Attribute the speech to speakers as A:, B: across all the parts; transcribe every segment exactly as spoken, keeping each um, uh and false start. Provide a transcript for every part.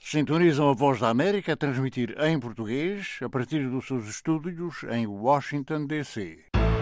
A: Sintonizam a Voz da América a transmitir em português a partir dos seus estúdios em Washington, D C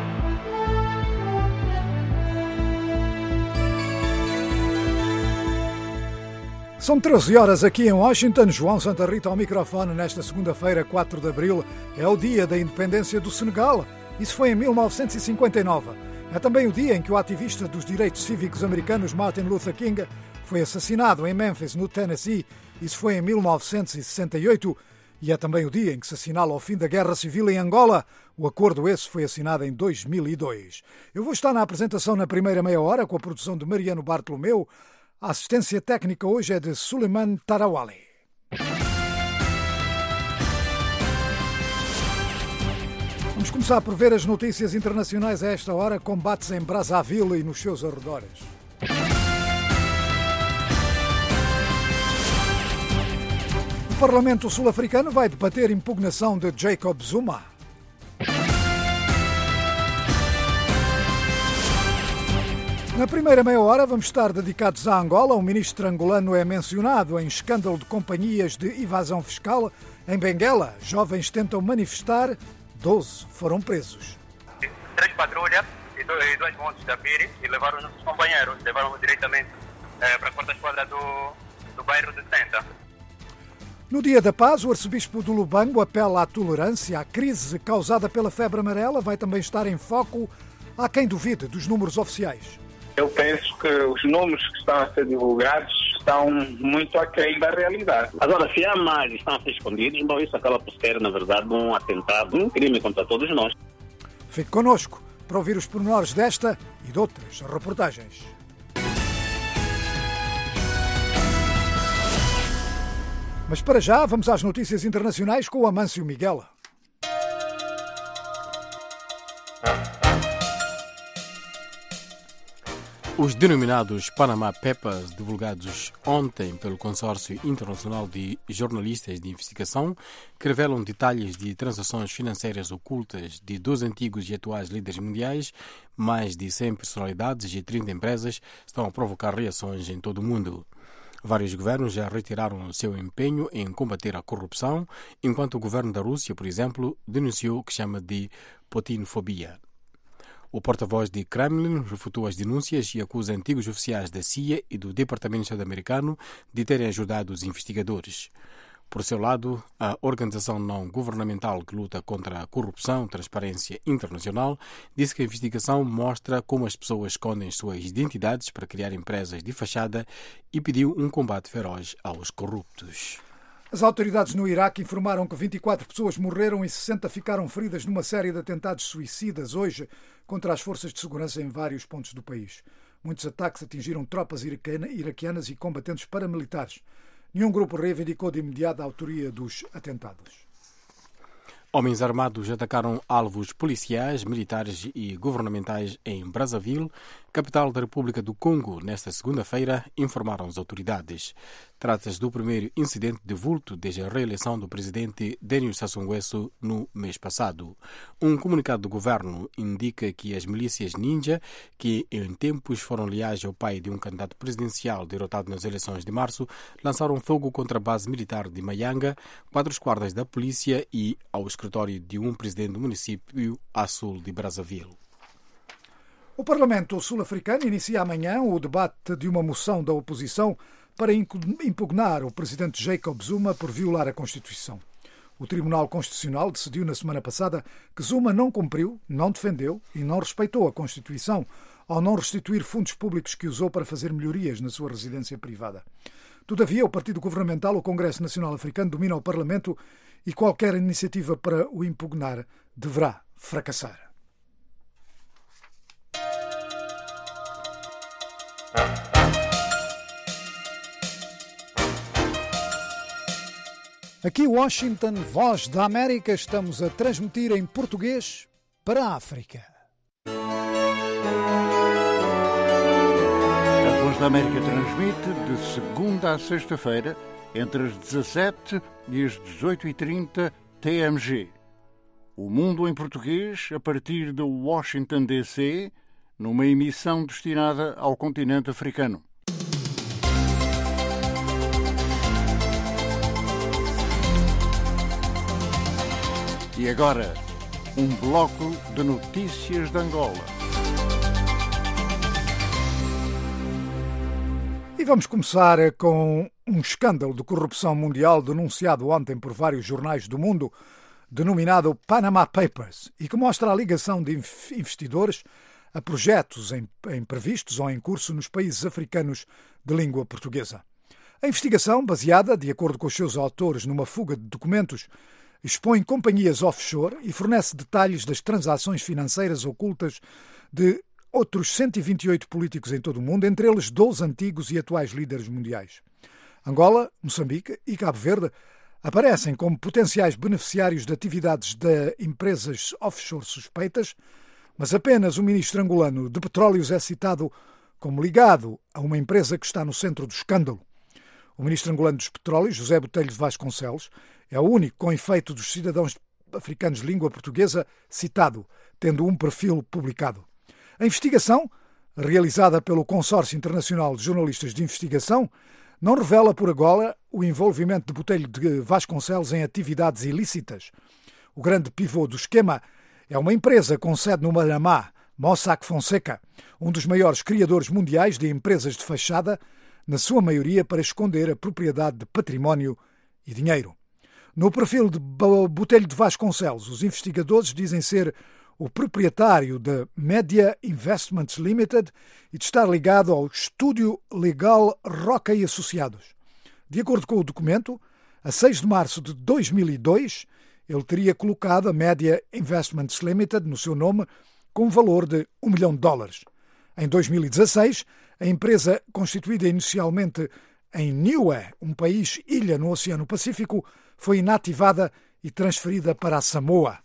B: São treze horas aqui em Washington. João Santa Rita ao microfone nesta segunda-feira, quatro de abril. É o dia da independência do Senegal. Isso foi em mil novecentos e cinquenta e nove. É também o dia em que o ativista dos direitos cívicos americanos Martin Luther King foi assassinado em Memphis, no Tennessee. Isso foi em mil novecentos e sessenta e oito. E é também o dia em que se assinala o fim da Guerra Civil em Angola. O acordo esse foi assinado em dois mil e dois. Eu vou estar na apresentação na primeira meia hora com a produção de Mariano Bartolomeu. A assistência técnica hoje é de Suleiman Tarawali. Vamos começar por ver as notícias internacionais a esta hora. Combates em Brazzaville e nos seus arredores. O Parlamento sul-africano vai debater impugnação de Jacob Zuma. Na primeira meia hora vamos estar dedicados a Angola. Um ministro angolano é mencionado em escândalo de companhias de evasão fiscal. Em Benguela, jovens tentam manifestar, doze foram presos.
C: Três patrulhas e dois, dois montes da Piri e levaram os nossos companheiros, levaram diretamente eh, para a quarta esquadra do, do bairro de Senta.
B: No Dia da Paz, o arcebispo do Lubango apela à tolerância. A crise causada pela febre amarela vai também estar em foco. Há quem duvide dos números oficiais.
D: Eu penso que os números que estão a ser divulgados estão muito aquém da realidade.
E: Agora, se há mais e estão a ser escondidos, bom, isso acaba por ser, na verdade, um atentado, um crime contra todos nós.
B: Fique connosco para ouvir os pormenores desta e de outras reportagens. Mas para já, vamos às notícias internacionais com o Amâncio Miguel.
F: Os denominados Panama Papers, divulgados ontem pelo Consórcio Internacional de Jornalistas de Investigação, que revelam detalhes de transações financeiras ocultas de dois antigos e atuais líderes mundiais, mais de cem personalidades e trinta empresas, estão a provocar reações em todo o mundo. Vários governos já retiraram o seu empenho em combater a corrupção, enquanto o governo da Rússia, por exemplo, denunciou o que chama de putinfobia. O porta-voz de Kremlin refutou as denúncias e acusa antigos oficiais da C I A e do Departamento de Estado americano de terem ajudado os investigadores. Por seu lado, a organização não governamental que luta contra a corrupção, Transparência Internacional, disse que a investigação mostra como as pessoas escondem suas identidades para criar empresas de fachada e pediu um combate feroz aos corruptos.
B: As autoridades no Iraque informaram que vinte e quatro pessoas morreram e sessenta ficaram feridas numa série de atentados suicidas hoje contra as forças de segurança em vários pontos do país. Muitos ataques atingiram tropas iraquianas e combatentes paramilitares. Nenhum grupo reivindicou de imediato a autoria dos atentados.
F: Homens armados atacaram alvos policiais, militares e governamentais em Brazzaville, capital da República do Congo, nesta segunda-feira, informaram as autoridades. Trata-se do primeiro incidente de vulto desde a reeleição do presidente Denis Sassou Nguesso no mês passado. Um comunicado do governo indica que as milícias ninja, que em tempos foram leais ao pai de um candidato presidencial derrotado nas eleições de março, lançaram fogo contra a base militar de Mayanga, quatro esquadras da polícia e ao escritório de um presidente do município a sul de Brazzaville.
B: O Parlamento sul-africano inicia amanhã o debate de uma moção da oposição para impugnar o presidente Jacob Zuma por violar a Constituição. O Tribunal Constitucional decidiu na semana passada que Zuma não cumpriu, não defendeu e não respeitou a Constituição ao não restituir fundos públicos que usou para fazer melhorias na sua residência privada. Todavia, o Partido Governamental, o Congresso Nacional Africano, domina o Parlamento e qualquer iniciativa para o impugnar deverá fracassar. Aqui Washington, Voz da América, estamos a transmitir em português para a África.
A: A Voz da América transmite de segunda a sexta-feira, entre as dezassete e as dezoito e trinta T M G. O Mundo em Português, a partir de Washington, D C, numa emissão destinada ao continente africano. E agora, um bloco de notícias de Angola.
B: E vamos começar com um escândalo de corrupção mundial denunciado ontem por vários jornais do mundo, denominado Panama Papers, e que mostra a ligação de investidores a projetos em, em previstos ou em curso nos países africanos de língua portuguesa. A investigação, baseada, de acordo com os seus autores, numa fuga de documentos, expõe companhias offshore e fornece detalhes das transações financeiras ocultas de outros cento e vinte e oito políticos em todo o mundo, entre eles doze antigos e atuais líderes mundiais. Angola, Moçambique e Cabo Verde aparecem como potenciais beneficiários de atividades de empresas offshore suspeitas, mas apenas o ministro angolano de Petróleos é citado como ligado a uma empresa que está no centro do escândalo. O ministro angolano dos Petróleos, José Botelho de Vasconcelos, é o único com efeito dos cidadãos africanos de língua portuguesa citado, tendo um perfil publicado. A investigação, realizada pelo Consórcio Internacional de Jornalistas de Investigação, não revela por agora o envolvimento de Botelho de Vasconcelos em atividades ilícitas. O grande pivô do esquema é uma empresa com sede no Panamá, Mossack Fonseca, um dos maiores criadores mundiais de empresas de fachada, na sua maioria para esconder a propriedade de património e dinheiro. No perfil de Botelho de Vasconcelos, os investigadores dizem ser o proprietário da Media Investments Limited e de estar ligado ao Estúdio Legal Roca e Associados. De acordo com o documento, a seis de março de dois mil e dois, ele teria colocado a Media Investments Limited no seu nome com um valor de um milhão de dólares. Em dois mil e dezasseis, a empresa, constituída inicialmente em Niue, um país-ilha no Oceano Pacífico, foi inativada e transferida para a Samoa.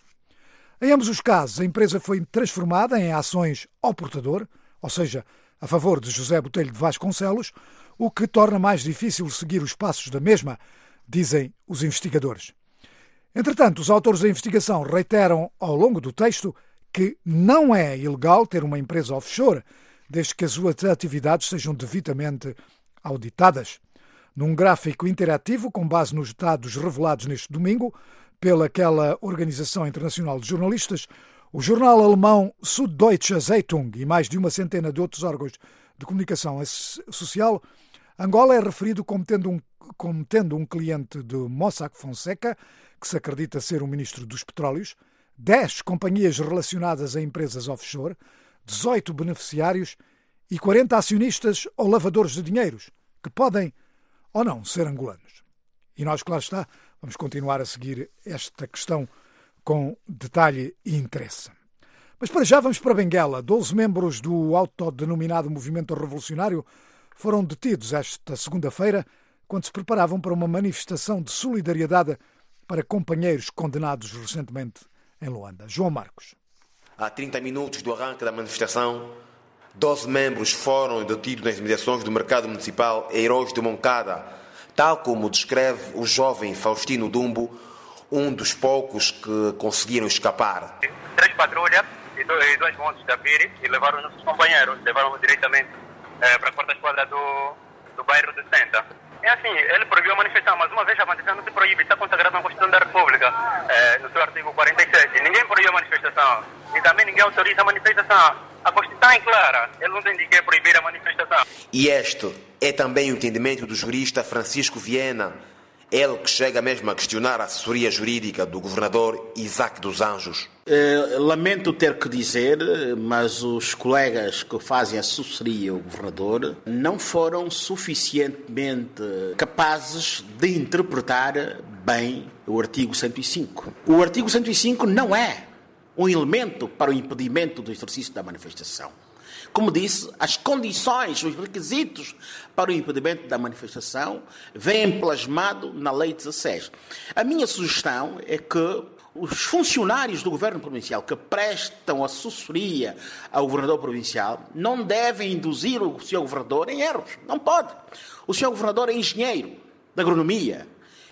B: Em ambos os casos, a empresa foi transformada em ações ao portador, ou seja, a favor de José Botelho de Vasconcelos, o que torna mais difícil seguir os passos da mesma, dizem os investigadores. Entretanto, os autores da investigação reiteram ao longo do texto que não é ilegal ter uma empresa offshore, desde que as suas atividades sejam devidamente auditadas. Num gráfico interativo, com base nos dados revelados neste domingo pelaquela Organização Internacional de Jornalistas, o jornal alemão Süddeutsche Zeitung e mais de uma centena de outros órgãos de comunicação social, Angola é referido como tendo um, como tendo um cliente de Mossack Fonseca, que se acredita ser o ministro dos Petróleos, dez companhias relacionadas a empresas offshore, dezoito beneficiários e quarenta acionistas ou lavadores de dinheiros, que podem ou não ser angolanos. E nós, claro está, vamos continuar a seguir esta questão com detalhe e interesse. Mas para já vamos para Benguela. Doze membros do autodenominado Movimento Revolucionário foram detidos esta segunda-feira quando se preparavam para uma manifestação de solidariedade para companheiros condenados recentemente em Luanda. João Marcos.
G: Há trinta minutos do arranque da manifestação, doze membros foram detidos nas imediações do mercado municipal Heróis de Moncada, tal como descreve o jovem Faustino Dumbo, um dos poucos que conseguiram escapar.
C: Três patrulhas e dois, dois montes da Piri e levaram nossos companheiros, levaram diretamente eh, para a quarta esquadra do, do bairro de Senta. É assim, ele proibiu a manifestação, mas uma vez a manifestação não se proíbe, está consagrado na Constituição da República, eh, no seu artigo quarenta e sete. Ninguém proibiu a manifestação e também ninguém autoriza a manifestação. A Constituição é clara, ele não tem de que proibir a manifestação.
G: E este é também o entendimento do jurista Francisco Viena, ele que chega mesmo a questionar a assessoria jurídica do governador Isaac dos Anjos.
H: Eh, lamento ter que dizer, mas os colegas que fazem assessoria ao governador não foram suficientemente capazes de interpretar bem o artigo cento e cinco. O artigo cento e cinco não é um elemento para o impedimento do exercício da manifestação. Como disse, as condições, os requisitos para o impedimento da manifestação vêm plasmado na Lei dezasseis. A minha sugestão é que os funcionários do governo provincial que prestam assessoria ao governador provincial não devem induzir o senhor governador em erros. Não pode. O senhor governador é engenheiro da agronomia.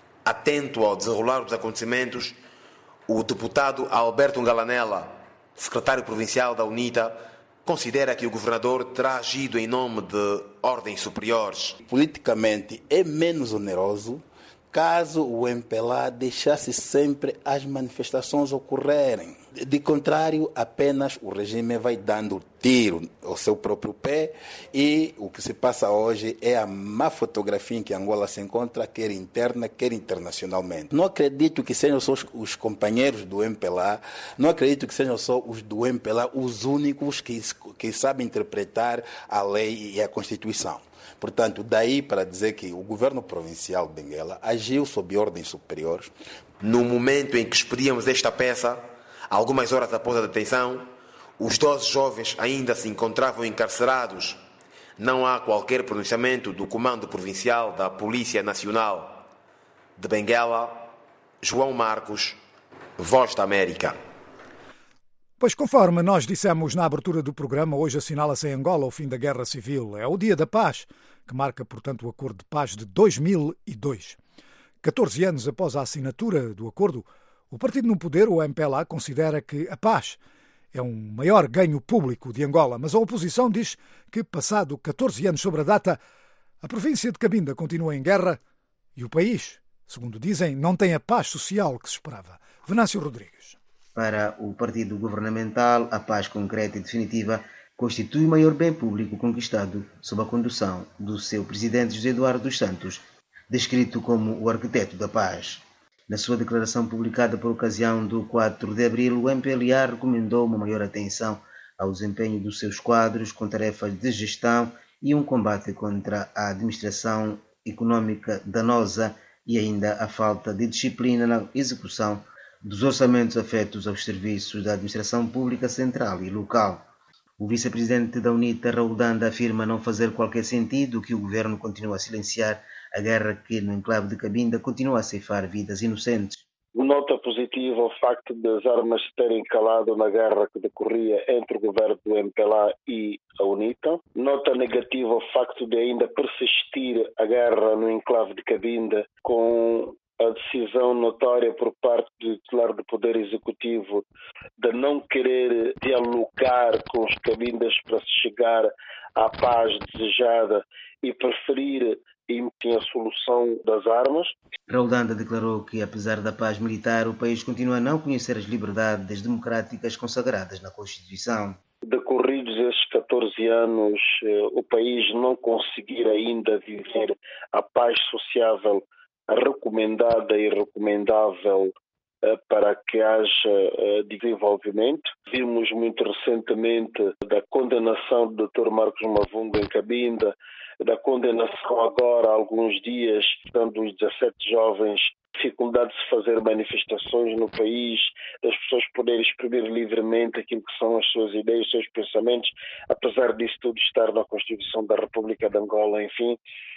G: Atento ao desenrolar dos acontecimentos, o deputado Alberto Ngalanella, secretário provincial da UNITA, considera que o governador terá agido em nome de ordens superiores.
I: Politicamente é menos oneroso
H: caso o M P L A deixasse sempre as manifestações ocorrerem. De contrário, apenas o regime vai dando tiro ao seu próprio pé e o que se passa hoje é a má fotografia em que Angola se encontra, quer interna, quer internacionalmente. Não acredito que sejam só os, os companheiros do M P L A, não acredito que sejam só os do M P L A os únicos que, que sabem interpretar a lei e a Constituição. Portanto, daí para dizer que o governo provincial de Benguela agiu sob ordens superiores.
G: No momento em que expedíamos esta peça, algumas horas após a detenção, os doze jovens ainda se encontravam encarcerados. Não há qualquer pronunciamento do Comando Provincial da Polícia Nacional. De Benguela, João Marcos, Voz da América.
B: Pois conforme nós dissemos na abertura do programa, hoje assinala-se em Angola o fim da Guerra Civil. É o Dia da Paz, que marca, portanto, o Acordo de Paz de dois mil e dois. catorze anos após a assinatura do acordo, o partido no poder, o M P L A, considera que a paz é um maior ganho público de Angola, mas a oposição diz que, passado catorze anos sobre a data, a província de Cabinda continua em guerra e o país, segundo dizem, não tem a paz social que se esperava. Venâncio Rodrigues.
I: Para o partido governamental, a paz concreta e definitiva constitui o maior bem público conquistado sob a condução do seu presidente José Eduardo dos Santos, descrito como o arquiteto da paz. Na sua declaração publicada por ocasião do quatro de abril, o M P L A recomendou uma maior atenção ao desempenho dos seus quadros com tarefas de gestão e um combate contra a administração econômica danosa e ainda a falta de disciplina na execução dos orçamentos afetos aos serviços da administração pública central e local. O vice-presidente da UNITA, Raul Danda, afirma não fazer qualquer sentido que o governo continue a silenciar a guerra que, no enclave de Cabinda, continua a ceifar vidas inocentes.
J: Nota positiva o facto das armas terem calado na guerra que decorria entre o governo do M P L A e a UNITA. Nota negativa o facto de ainda persistir a guerra no enclave de Cabinda, com a decisão notória por parte do titular do Poder Executivo de não querer dialogar com os cabindas para se chegar à paz desejada e preferir a solução das armas.
I: Raul Danda declarou que, apesar da paz militar, o país continua a não conhecer as liberdades democráticas consagradas na Constituição.
J: Decorridos estes catorze anos, o país não conseguir ainda viver a paz sociável recomendada e recomendável para que haja desenvolvimento. Vimos muito recentemente da condenação do doutor Marcos Mavunga em Cabinda, da condenação agora há alguns dias, dando os dezassete jovens dificuldade de se fazer manifestações no país, das pessoas poderem exprimir livremente aquilo que são as suas ideias, os seus pensamentos, apesar disso tudo estar na Constituição da República de Angola, enfim.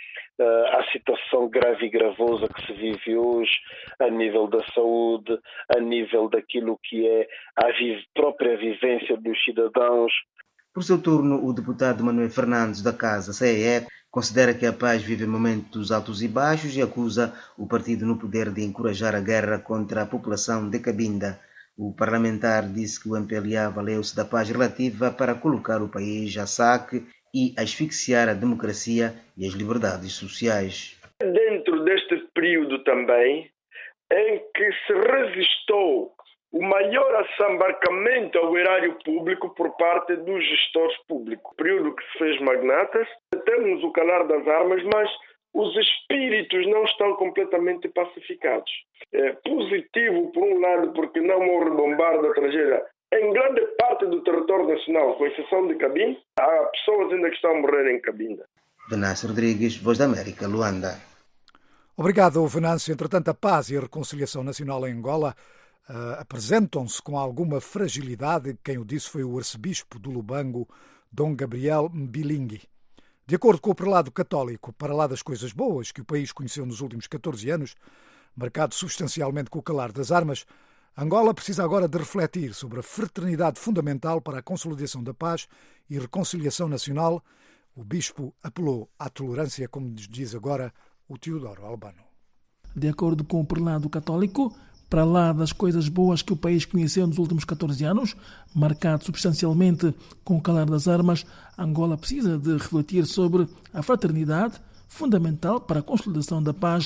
J: Uh, a situação grave e gravosa que se vive hoje a nível da saúde, a nível daquilo que é a vi- própria vivência dos cidadãos.
I: Por seu turno, o deputado Manuel Fernandes da Casa C E E considera que a paz vive momentos altos e baixos e acusa o partido no poder de encorajar a guerra contra a população de Cabinda. O parlamentar disse que o M P L A valeu-se da paz relativa para colocar o país a saque e asfixiar a democracia e as liberdades sociais.
K: Dentro deste período também, em que se resistou o maior assambarcamento ao erário público por parte dos gestores públicos. Período que se fez magnatas, temos o calar das armas, mas os espíritos não estão completamente pacificados. É positivo, por um lado, porque não morre bombarda estrangeira em grande parte do território nacional, com exceção de Cabinda, há pessoas ainda que estão a morrer em Cabinda.
I: Venâncio Rodrigues, Voz da América, Luanda.
B: Obrigado, Venâncio. Entretanto, a paz e a reconciliação nacional em Angola uh, apresentam-se com alguma fragilidade. Quem o disse foi o arcebispo do Lubango, Dom Gabriel Mbilingui. De acordo com o prelado católico, para lá das coisas boas que o país conheceu nos últimos catorze anos, marcado substancialmente com o calar das armas, Angola precisa agora de refletir sobre a fraternidade fundamental para a consolidação da paz e reconciliação nacional. O bispo apelou à tolerância, como diz agora o Teodoro Albano.
L: De acordo com o prelado católico, para lá das coisas boas que o país conheceu nos últimos catorze anos, marcado substancialmente com o calar das armas, Angola precisa de refletir sobre a fraternidade fundamental para a consolidação da paz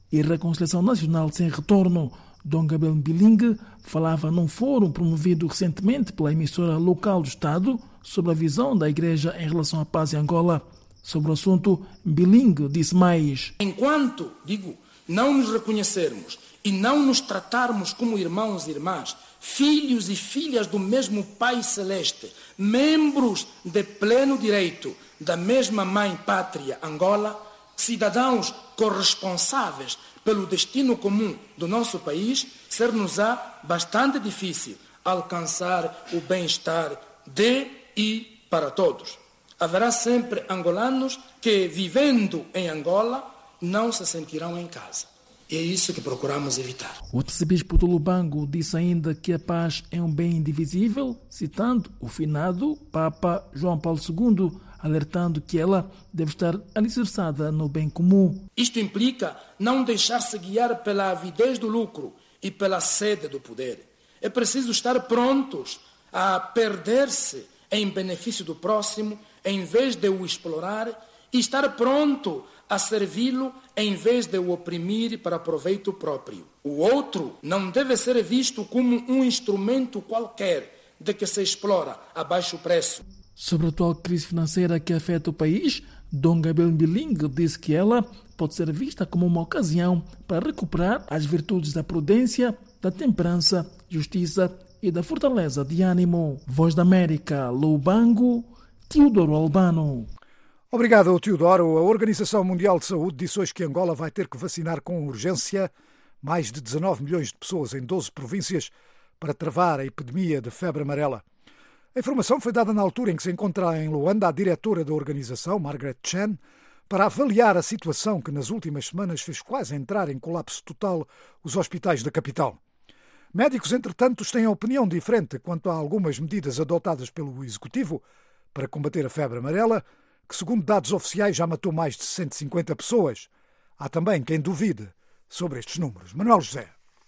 L: e reconciliação nacional sem retorno. Dom Gabriel Mbilingue falava num fórum promovido recentemente pela emissora local do Estado sobre a visão da Igreja em relação à paz em Angola. Sobre o assunto, Mbilingue disse mais.
M: Enquanto, digo, não nos reconhecermos e não nos tratarmos como irmãos e irmãs, filhos e filhas do mesmo Pai Celeste, membros de pleno direito da mesma Mãe Pátria Angola, cidadãos corresponsáveis pelo destino comum do nosso país, ser-nos-á bastante difícil alcançar o bem-estar de e para todos. Haverá sempre angolanos que, vivendo em Angola, não se sentirão em casa. E é isso que procuramos evitar.
L: O arcebispo do Lubango disse ainda que a paz é um bem indivisível, citando o finado Papa João Paulo segundo, alertando que ela deve estar alicerçada no bem comum.
M: Isto implica não deixar-se guiar pela avidez do lucro e pela sede do poder. É preciso estar prontos a perder-se em benefício do próximo, em vez de o explorar, e estar pronto a servi-lo em vez de o oprimir para proveito próprio. O outro não deve ser visto como um instrumento qualquer de que se explora a baixo preço.
L: Sobre a atual crise financeira que afeta o país, Dom Gabriel Mbilingue disse que ela pode ser vista como uma ocasião para recuperar as virtudes da prudência, da temperança, justiça e da fortaleza de ânimo. Voz da América, Lubango, Teodoro Albano.
B: Obrigado, Teodoro. A Organização Mundial de Saúde disse hoje que Angola vai ter que vacinar com urgência mais de dezanove milhões de pessoas em doze províncias para travar a epidemia de febre amarela. A informação foi dada na altura em que se encontra em Luanda a diretora da organização, Margaret Chan, para avaliar a situação que nas últimas semanas fez quase entrar em colapso total os hospitais da capital. Médicos, entretanto, têm opinião diferente quanto a algumas medidas adotadas pelo Executivo para combater a febre amarela, que, segundo dados oficiais, já matou mais de cento e cinquenta pessoas. Há também quem duvide sobre estes números. Manuel José.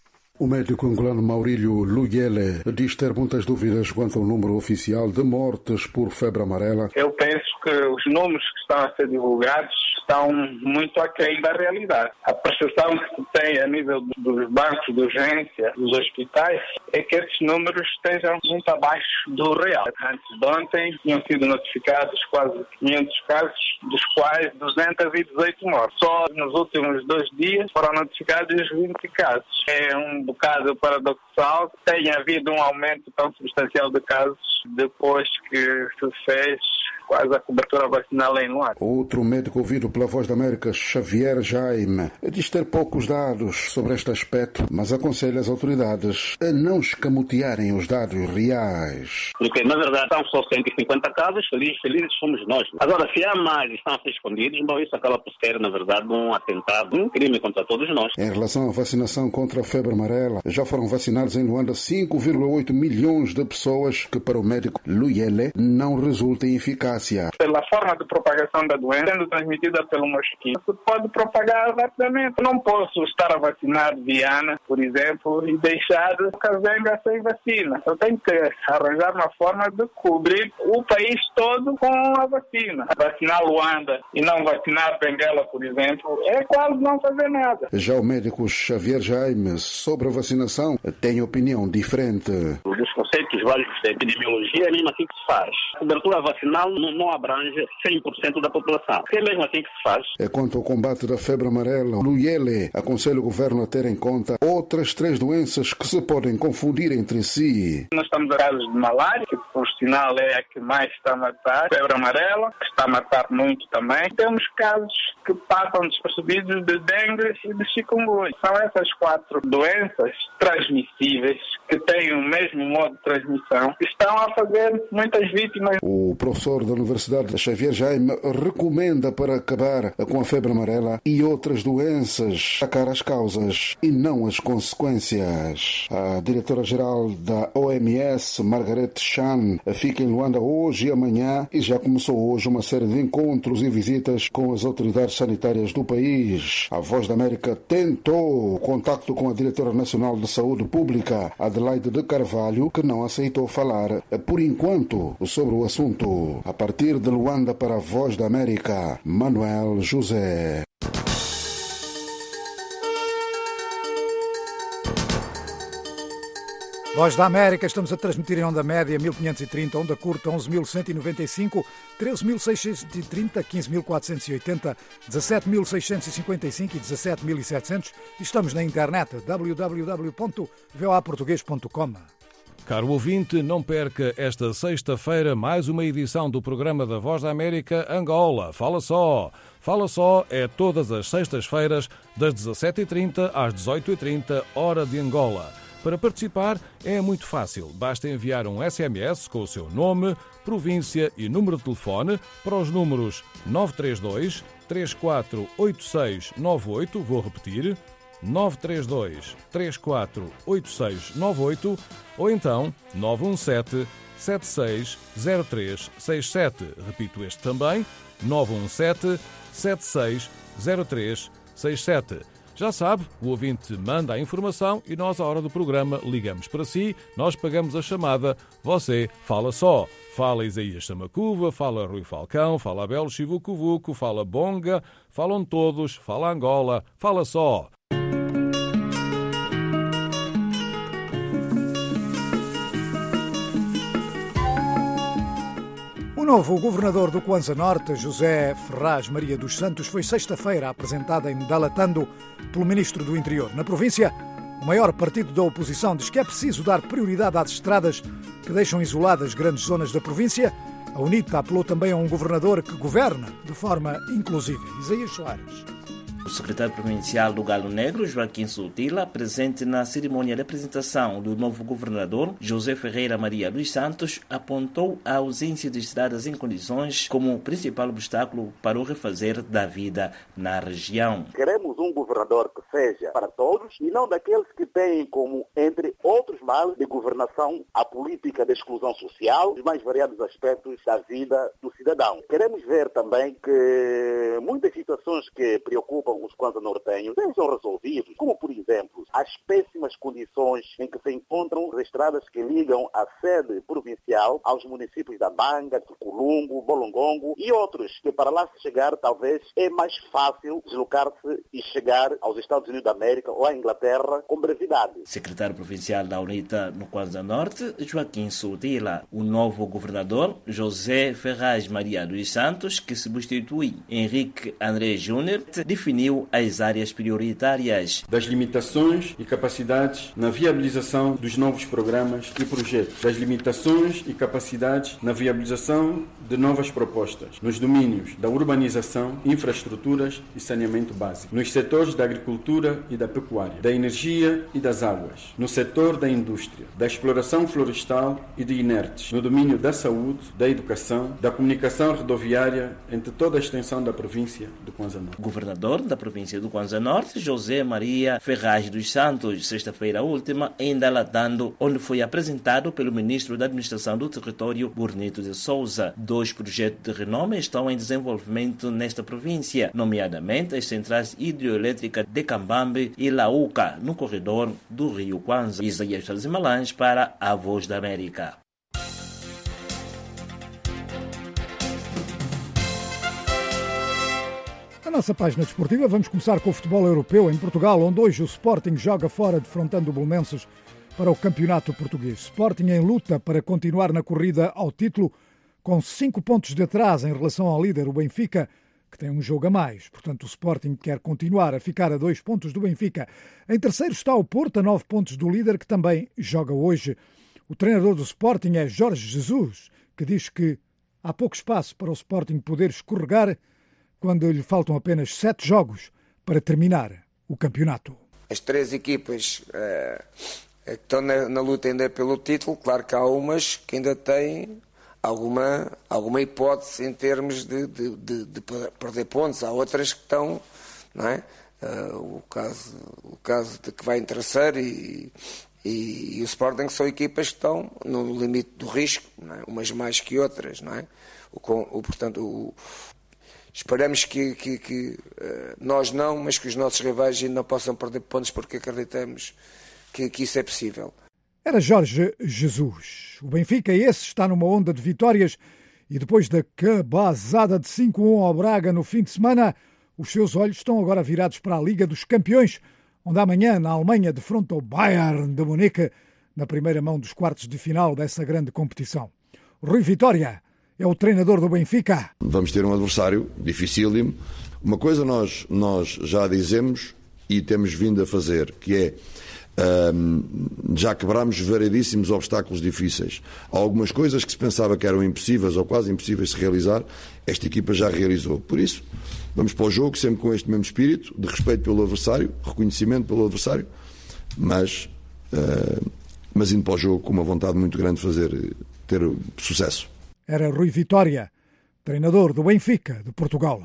N: O médico angolano Maurílio Luyele diz ter muitas dúvidas quanto ao número oficial de mortes por febre amarela.
D: Eu penso que os números que estão a ser divulgados estão muito aquém da realidade. A percepção que se tem a nível dos bancos de urgência, dos hospitais, é que esses números estejam muito abaixo do real. Antes de ontem tinham sido notificados quase quinhentos casos, dos quais duzentos e dezoito mortes. Só nos últimos dois dias foram notificados vinte casos. É um bocado paradoxal. Tem havido um aumento tão substancial de casos depois que se fez quase a cobertura vacinal em Luanda.
N: Outro médico ouvido pela Voz da América, Xavier Jaime, diz ter poucos dados sobre este aspecto, mas aconselha as autoridades a não escamotearem os dados reais.
E: Porque, na verdade, são só cento e cinquenta casos, felizes, felizes somos nós. Agora, se há mais e estão a ser escondidos, bom, isso acaba por ser, na verdade, um atentado, um crime contra todos nós.
N: Em relação à vacinação contra a febre amarela, já foram vacinados em Luanda cinco vírgula oito milhões de pessoas, que para o médico Luyele não resulta em eficácia.
D: Pela forma de propagação da doença, sendo transmitida pelo mosquito, se pode propagar rapidamente. Não posso estar a vacinar Viana, por exemplo, e deixar Cazenga sem vacina. Eu tenho que arranjar uma forma de cobrir o país todo com a vacina. Vacinar Luanda e não vacinar Benguela, por exemplo, é quase não fazer nada.
N: Já o médico Xavier Jaime, sobre a vacinação, tem opinião diferente.
E: Os conceitos básicos da epidemiologia é mesmo assim que se faz. A cobertura vacinal não não abrange cem por cento da população. É mesmo assim que se faz.
N: É quanto ao combate da febre amarela, Luyele aconselha o governo a ter em conta outras três doenças que se podem confundir entre si.
D: Nós estamos a casos de malária, que por sinal é a que mais está a matar, febre amarela, que está a matar muito também. Temos casos que passam despercebidos de dengue e de chikungunya. São essas quatro doenças transmissíveis que têm o mesmo modo de transmissão que estão a fazer muitas vítimas.
N: O professor da Universidade Xavier Jaime recomenda para acabar com a febre amarela e outras doenças atacar as causas e não as consequências. A diretora-geral da O M S, Margaret Chan, fica em Luanda hoje e amanhã e já começou hoje uma série de encontros e visitas com as autoridades sanitárias do país. A Voz da América tentou contacto com a diretora nacional de saúde pública, Adelaide de Carvalho, que não aceitou falar por enquanto sobre o assunto. A partir de Luanda para a Voz da América, Manuel José.
B: Voz da América, estamos a transmitir em onda média mil quinhentos e trinta, onda curta onze mil cento e noventa e cinco, treze mil seiscentos e trinta, quinze mil quatrocentos e oitenta, dezassete mil seiscentos e cinquenta e cinco e dezassete mil e setecentos. E estamos na internet w w w ponto v o a português ponto com.
O: Caro ouvinte, não perca esta sexta-feira mais uma edição do programa da Voz da América Angola. Fala só! Fala só é todas as sextas-feiras das dezassete e trinta às dezoito e trinta, hora de Angola. Para participar é muito fácil. Basta enviar um S M S com o seu nome, província e número de telefone para os números nove três dois, três quatro oito seis nove oito, vou repetir, nove três dois, três quatro oito seis nove oito, ou então nove um sete, sete seis zero três seis sete. Repito este também, nove um sete, sete seis zero três seis sete. Já sabe, o ouvinte manda a informação e nós, à hora do programa, ligamos para si, nós pagamos a chamada, você fala só. Fala Isaías Samacuva, fala Rui Falcão, fala Abel Chivucovuco, fala Bonga, falam todos, fala Angola, fala só.
B: O novo governador do Kwanza Norte, José Ferraz Maria dos Santos, foi sexta-feira apresentado em Dalatando pelo Ministro do Interior. Na província, o maior partido da oposição diz que é preciso dar prioridade às estradas que deixam isoladas grandes zonas da província. A UNITA apelou também a um governador que governa de forma inclusiva. Isaías Soares.
P: O secretário provincial do Galo Negro, Joaquim Soutila, presente na cerimônia de apresentação do novo governador, José Ferreira Maria dos Santos, apontou a ausência de estradas em condições como o principal obstáculo para o refazer da vida na região.
Q: Queremos um governador que seja para todos e não daqueles que têm como, entre outros males de governação, a política de exclusão social, os mais variados aspectos da vida do cidadão. Queremos ver também que muitas situações que preocupam os kwanza-nortenhos sejam resolvidos, como, por exemplo, as péssimas condições em que se encontram as estradas que ligam a sede provincial aos municípios da Manga, Tuculungo, Bolongongo e outros, que para lá se chegar talvez é mais fácil deslocar-se e chegar aos Estados Unidos da América ou à Inglaterra com brevidade.
P: Secretário provincial da UNITA no Kwanza Norte, Joaquim Soutila. O novo governador, José Ferraz Maria dos Santos, que substitui Henrique André Júnior, definiu as áreas prioritárias.
R: Das limitações e capacidades na viabilização dos novos programas e projetos. Das limitações e capacidades na viabilização de novas propostas. Nos domínios da urbanização, infraestruturas e saneamento básico. Nos setores da agricultura e da pecuária. Da energia e das águas. No setor da indústria. Da exploração florestal e de inertes. No domínio da saúde, da educação, da comunicação rodoviária entre toda a extensão da província do Kwanza Norte.
P: Governador da província do Kwanza Norte, José Maria Ferraz dos Santos, sexta-feira última, em Dalatando, onde foi apresentado pelo Ministro da Administração do Território, Bonito de Souza. Dois projetos de renome estão em desenvolvimento nesta província, nomeadamente as centrais hidroelétricas de Cambambe e Lauca, no corredor do Rio Kwanza. Isaías Salzimalães para a Voz da América.
B: Na nossa página desportiva vamos começar com o futebol europeu em Portugal, onde hoje o Sporting joga fora defrontando o Belenenses para o campeonato português. Sporting em luta para continuar na corrida ao título, com cinco pontos de atraso em relação ao líder, o Benfica, que tem um jogo a mais. Portanto, o Sporting quer continuar a ficar a dois pontos do Benfica. Em terceiro está o Porto, a nove pontos do líder, que também joga hoje. O treinador do Sporting é Jorge Jesus, que diz que há pouco espaço para o Sporting poder escorregar quando lhe faltam apenas sete jogos para terminar o campeonato.
S: As três equipas uh, que estão na, na luta ainda pelo título, claro que há umas que ainda têm alguma, alguma hipótese em termos de, de, de, de perder pontos, há outras que estão, não é? Uh, o caso, o caso de que vai em terceiro e, e, e o Sporting são equipas que estão no limite do risco, não é? Umas mais que outras, não é? O, o, portanto, o Esperamos que, que, que uh, nós não, mas que os nossos rivais ainda não possam perder pontos, porque acreditamos que, que isso é possível.
B: Era Jorge Jesus. O Benfica, esse, está numa onda de vitórias e depois da cabazada de cinco a um ao Braga no fim de semana, os seus olhos estão agora virados para a Liga dos Campeões, onde amanhã, na Alemanha, defronta o Bayern de Munique na primeira mão dos quartos de final dessa grande competição. Rui Vitória é o treinador do Benfica.
T: Vamos ter um adversário dificílimo. Uma coisa nós, nós já dizemos e temos vindo a fazer, que é, um, já quebramos variedíssimos obstáculos difíceis. Há algumas coisas que se pensava que eram impossíveis ou quase impossíveis de se realizar, esta equipa já realizou. Por isso, vamos para o jogo sempre com este mesmo espírito, de respeito pelo adversário, reconhecimento pelo adversário, mas, uh, mas indo para o jogo com uma vontade muito grande de fazer, ter sucesso.
B: Era Rui Vitória, treinador do Benfica de Portugal.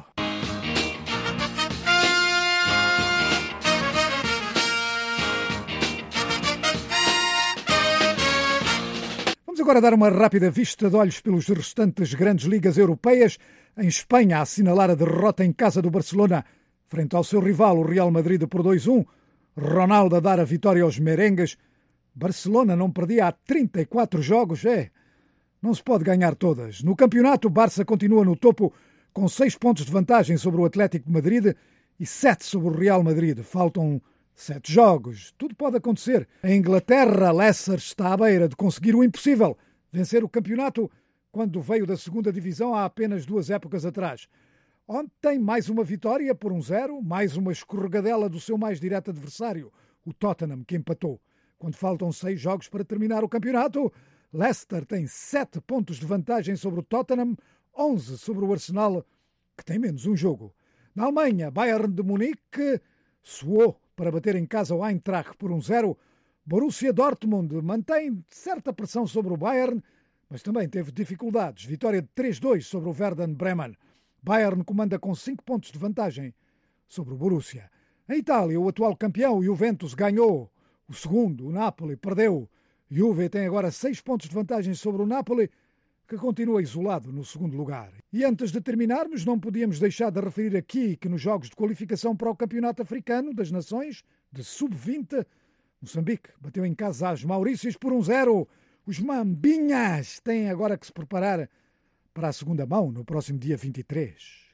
B: Vamos agora dar uma rápida vista de olhos pelos restantes grandes ligas europeias. Em Espanha, a assinalar a derrota em casa do Barcelona frente ao seu rival, o Real Madrid, por dois a um. Ronaldo a dar a vitória aos merengues. Barcelona não perdia há trinta e quatro jogos, é... Não se pode ganhar todas. No campeonato, o Barça continua no topo com seis pontos de vantagem sobre o Atlético de Madrid e sete sobre o Real Madrid. Faltam sete jogos. Tudo pode acontecer. Em Inglaterra, Leicester está à beira de conseguir o impossível, vencer o campeonato quando veio da segunda divisão há apenas duas épocas atrás. Ontem, mais uma vitória por um zero, mais uma escorregadela do seu mais direto adversário, o Tottenham, que empatou. Quando faltam seis jogos para terminar o campeonato, Leicester tem sete pontos de vantagem sobre o Tottenham, onze sobre o Arsenal, que tem menos um jogo. Na Alemanha, Bayern de Munique suou para bater em casa o Eintracht por um zero. Borussia Dortmund mantém certa pressão sobre o Bayern, mas também teve dificuldades. Vitória de três a dois sobre o Werder Bremen. Bayern comanda com cinco pontos de vantagem sobre o Borussia. Em Itália, o atual campeão, o Juventus, ganhou. O segundo, o Napoli, perdeu. Juve tem agora seis pontos de vantagem sobre o Napoli, que continua isolado no segundo lugar. E antes de terminarmos, não podíamos deixar de referir aqui que nos jogos de qualificação para o Campeonato Africano das Nações, de sub vinte, Moçambique bateu em casa às Maurícias por um zero. Os Mambinhas têm agora que se preparar para a segunda mão no próximo dia vinte e três.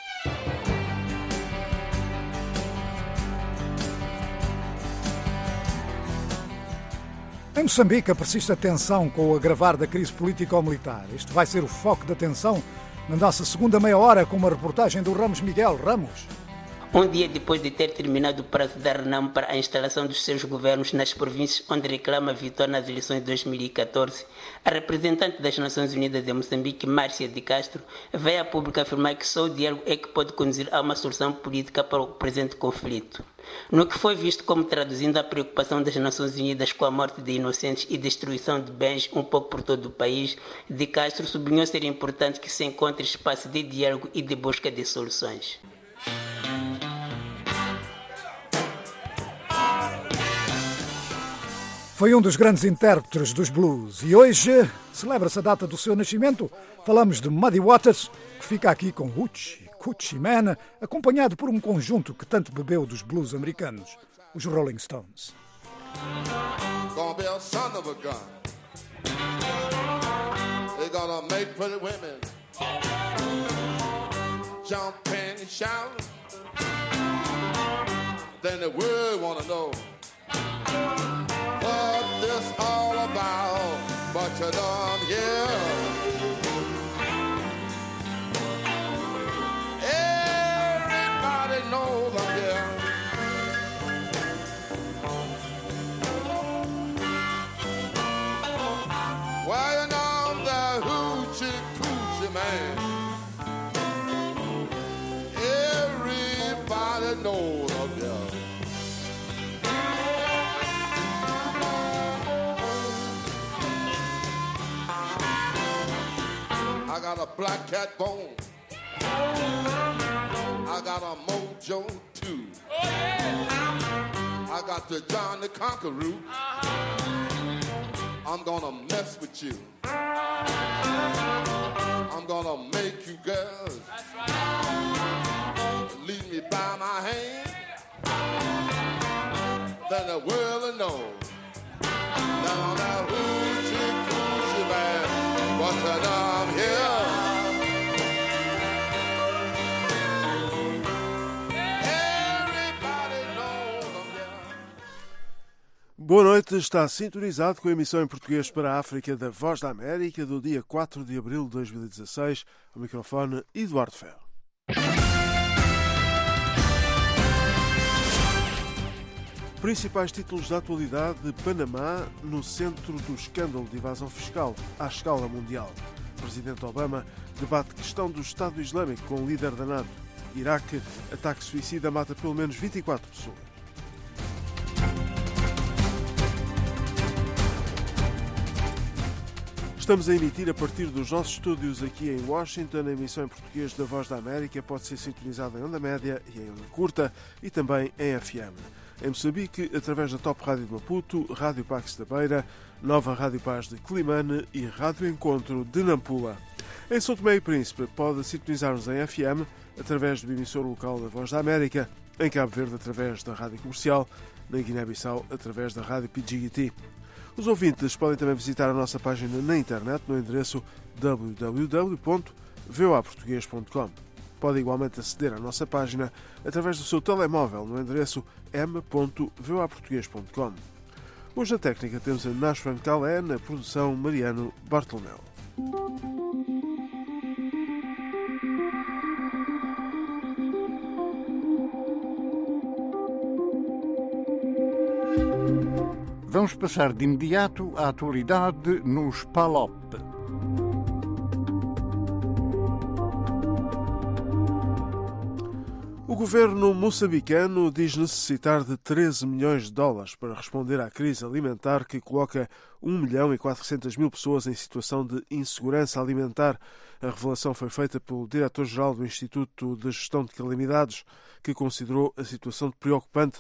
B: Em Moçambique persiste a tensão com o agravar da crise político-militar. Este vai ser o foco da atenção na nossa segunda meia hora com uma reportagem do Ramos Miguel. Ramos.
U: Um dia depois de ter terminado o prazo da Renamo para a instalação dos seus governos nas províncias onde reclama a vitória nas eleições de dois mil e catorze, a representante das Nações Unidas de Moçambique, Márcia de Castro, veio a público afirmar que só o diálogo é que pode conduzir a uma solução política para o presente conflito. No que foi visto como traduzindo a preocupação das Nações Unidas com a morte de inocentes e destruição de bens um pouco por todo o país, de Castro sublinhou ser importante que se encontre espaço de diálogo e de busca de soluções.
B: Foi um dos grandes intérpretes dos blues e hoje celebra-se a data do seu nascimento. Falamos de Muddy Waters, que fica aqui com Hoochie Coochie Man, acompanhado por um conjunto que tanto bebeu dos blues americanos, os Rolling Stones.
V: Gonna be a son of a gun. They're gonna make pretty women jump and shout. Then the world wanna know what this all about, but you don't hear. Everybody knows I'm here. Well, you know I'm the hoochie coochie man. Everybody knows I'm here. I got a black cat bone. I got a mojo too. I got the John the Conqueror. I'm gonna mess with you. I'm gonna make you girls lead me by my hand. Then the world will know that I'm that hoochie coochie man. But that I'm here.
A: Boa noite, está sintonizado com a emissão em português para a África da Voz da América do dia quatro de abril de dois mil e dezasseis. Ao microfone, Eduardo Ferro. Principais títulos da atualidade de Panamá no centro do escândalo de evasão fiscal à escala mundial. Presidente Obama debate questão do Estado Islâmico com o líder da NATO. Iraque, ataque suicida mata pelo menos vinte e quatro pessoas. Estamos a emitir a partir dos nossos estúdios aqui em Washington. A emissão em português da Voz da América pode ser sintonizada em onda média e em onda curta e também em F M. Em Moçambique, através da Top Rádio de Maputo, Rádio Pax da Beira, Nova Rádio Paz de Climane e Rádio Encontro de Nampula. Em São Tomé e Príncipe, pode sintonizar-nos em F M através do emissor local da Voz da América, em Cabo Verde através da Rádio Comercial, na Guiné-Bissau através da Rádio P G T. Os ouvintes podem também visitar a nossa página na internet no endereço w w w ponto v o a português ponto com. Pode igualmente aceder à nossa página através do seu telemóvel no endereço m ponto v o a português ponto com. Hoje na técnica temos a Nashvan Calé, na produção Mariano Bartolomeu.
F: Vamos passar de imediato à atualidade nos P A L O P.
A: O governo moçambicano diz necessitar de treze milhões de dólares para responder à crise alimentar que coloca um milhão e quatrocentas mil pessoas em situação de insegurança alimentar. A revelação foi feita pelo diretor-geral do Instituto de Gestão de Calamidades, que considerou a situação de preocupante.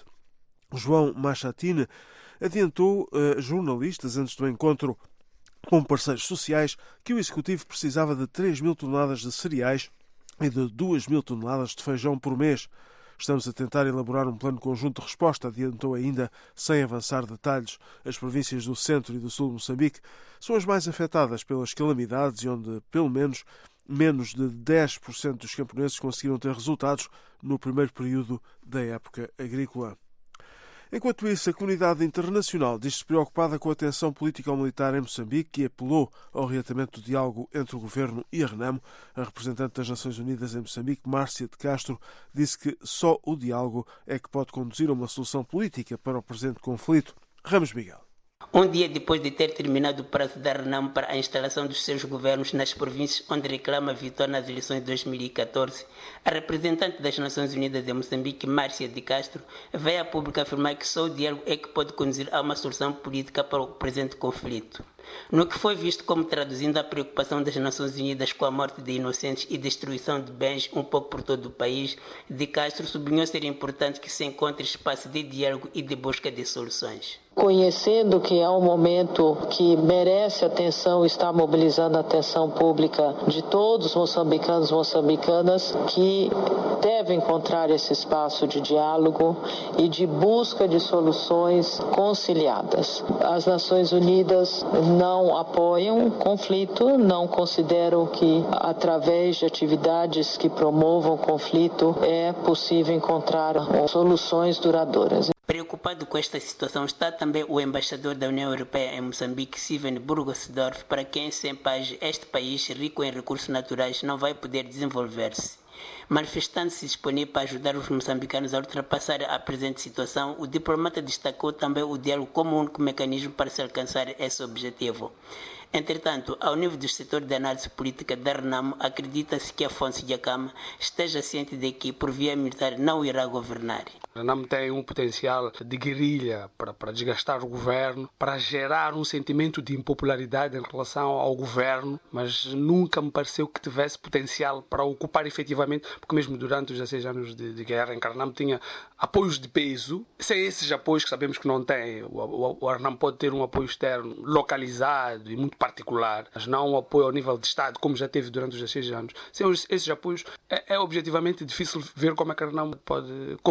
A: João Machatine adiantou a jornalistas antes do encontro com parceiros sociais que o Executivo precisava de três mil toneladas de cereais e de duas mil toneladas de feijão por mês. Estamos a tentar elaborar um plano conjunto de resposta, adiantou ainda, sem avançar detalhes. As províncias do centro e do sul de Moçambique são as mais afetadas pelas calamidades e onde, pelo menos, menos de dez por cento dos camponeses conseguiram ter resultados no primeiro período da época agrícola. Enquanto isso, a comunidade internacional diz-se preocupada com a tensão político-militar em Moçambique e apelou ao reatamento do diálogo entre o governo e a Renamo. A representante das Nações Unidas em Moçambique, Márcia de Castro, disse que só o diálogo é que pode conduzir a uma solução política para o presente conflito. Ramos Miguel.
U: Um dia depois de ter terminado o prazo da Renamo para a instalação dos seus governos nas províncias onde reclama a vitória nas eleições de dois mil e catorze, a representante das Nações Unidas em Moçambique, Márcia de Castro, veio a público afirmar que só o diálogo é que pode conduzir a uma solução política para o presente conflito. No que foi visto como traduzindo a preocupação das Nações Unidas com a morte de inocentes e destruição de bens um pouco por todo o país, de Castro sublinhou ser importante que se encontre espaço de diálogo e de busca de soluções.
W: Conhecendo que é um momento que merece atenção, está mobilizando a atenção pública de todos os moçambicanos e moçambicanas, que devem encontrar esse espaço de diálogo e de busca de soluções conciliadas. As Nações Unidas não apoiam o conflito, não consideram que através de atividades que promovam o conflito é possível encontrar soluções duradouras.
U: Preocupado com esta situação está também o embaixador da União Europeia em Moçambique, Steven Burgosdorf, para quem, sem paz, este país rico em recursos naturais não vai poder desenvolver-se. Manifestando-se disponível para ajudar os moçambicanos a ultrapassar a presente situação, o diplomata destacou também o diálogo como único mecanismo para se alcançar esse objetivo. Entretanto, ao nível do setor de análise política da Renamo, acredita-se que Afonso Dhlakama esteja ciente de que, por via militar, não irá governar.
X: A Renamo tem um potencial de guerrilha para, para desgastar o governo, para gerar um sentimento de impopularidade em relação ao governo, mas nunca me pareceu que tivesse potencial para ocupar efetivamente, porque mesmo durante os dezesseis anos de, de guerra, em que a Renamo tinha apoios de peso, sem esses apoios que sabemos que não tem. O, o, o Renamo pode ter um apoio externo localizado e muito particular, mas não um apoio ao nível de Estado, como já teve durante os dezesseis anos. Sem esses apoios, é, é objetivamente difícil ver como é que a Renamo pode concretizar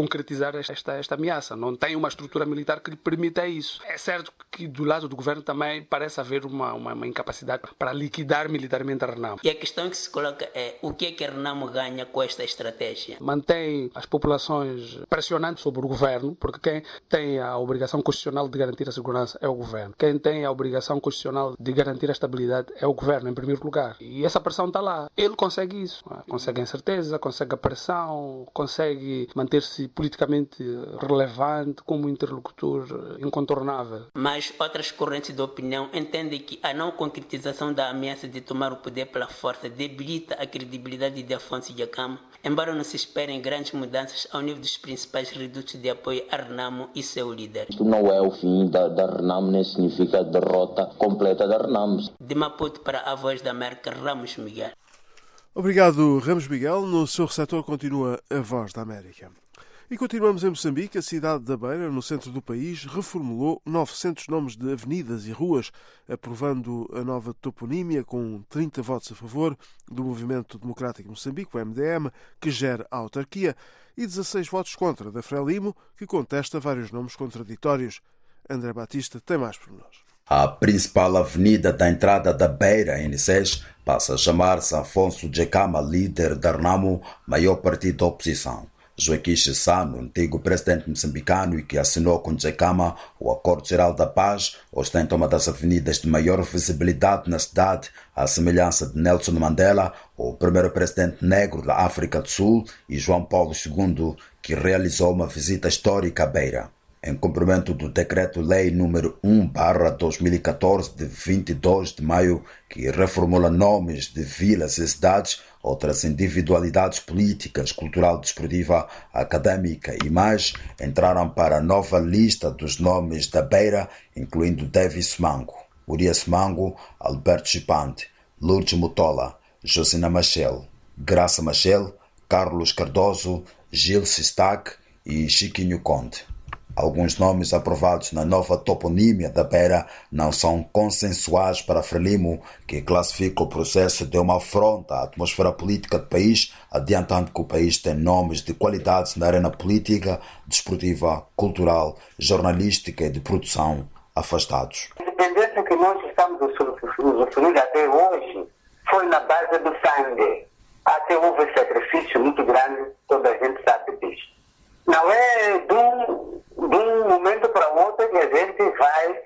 X: enfrentar esta, esta ameaça. Não tem uma estrutura militar que lhe permita isso. É certo que do lado do governo também parece haver uma, uma, uma incapacidade para liquidar militarmente a Renamo.
U: E a questão que se coloca é o que é que a Renamo ganha com esta estratégia?
X: Mantém as populações pressionando sobre o governo, porque quem tem a obrigação constitucional de garantir a segurança é o governo. Quem tem a obrigação constitucional de garantir a estabilidade é o governo, em primeiro lugar. E essa pressão está lá. Ele consegue isso. Consegue a incerteza, consegue a pressão, consegue manter-se politicamente relevante como interlocutor incontornável.
U: Mas outras correntes de opinião entendem que a não concretização da ameaça de tomar o poder pela força debilita a credibilidade de Afonso Dhlakama, embora não se esperem grandes mudanças ao nível dos principais redutos de apoio a Renamo e seu líder.
C: Isto não é o fim da, da Renamo, nem significa a derrota completa da Renamo.
U: De Maputo para a Voz da América, Ramos Miguel.
A: Obrigado, Ramos Miguel. No seu receptor continua a Voz da América. E continuamos em Moçambique. A cidade da Beira, no centro do país, reformulou novecentos nomes de avenidas e ruas, aprovando a nova toponímia com trinta votos a favor do Movimento Democrático Moçambique, o M D M, que gera a autarquia, e dezasseis votos contra da Frelimo, que contesta vários nomes contraditórios. André Batista tem mais pormenores.
G: A principal avenida da entrada da Beira, N seis, passa a chamar-se Afonso Dhlakama, líder da Renamo, maior partido da oposição. Joaquim Chissano, antigo presidente moçambicano e que assinou com Dhlakama o Acordo Geral da Paz, ostenta uma das avenidas de maior visibilidade na cidade, à semelhança de Nelson Mandela, o primeiro presidente negro da África do Sul, e João Paulo segundo, que realizou uma visita histórica à Beira. Em cumprimento do Decreto-Lei número um barra dois mil e catorze, de vinte e dois de maio, que reformula nomes de vilas e cidades, outras individualidades políticas, cultural, desportiva, académica e mais, entraram para a nova lista dos nomes da Beira, incluindo Davis Mango, Urias Mango, Alberto Chipante, Lourdes Mutola, Josina Machel, Graça Machel, Carlos Cardoso, Gil Sistac e Chiquinho Conde. Alguns nomes aprovados na nova toponímia da Beira não são consensuais para Frelimo, que classifica o processo de uma afronta à atmosfera política do país, adiantando que o país tem nomes de qualidades na arena política, desportiva, cultural, jornalística e de produção afastados.
H: A independência que nós estamos usufruindo até hoje foi na base do sangue. Até houve sacrifício muito grande, toda a gente sabe disso. Não é de um, de um momento para outro que a gente vai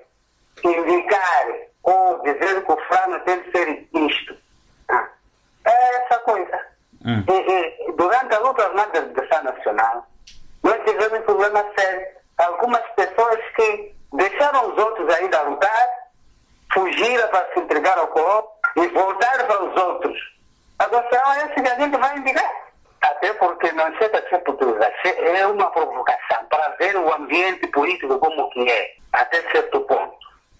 H: indicar ou dizer que o Frano tem de ser isto. Ah, é essa coisa. Hum. E, e, durante a luta armada da educação nacional, nós tivemos um problema sério. Algumas pessoas que deixaram os outros ainda a lutar, fugiram para se entregar ao colo e voltaram para os outros. Agora, é esse que a gente vai indicar. Até porque não sei se portuguesa é uma provocação para ver o ambiente político como que é, até certo ponto.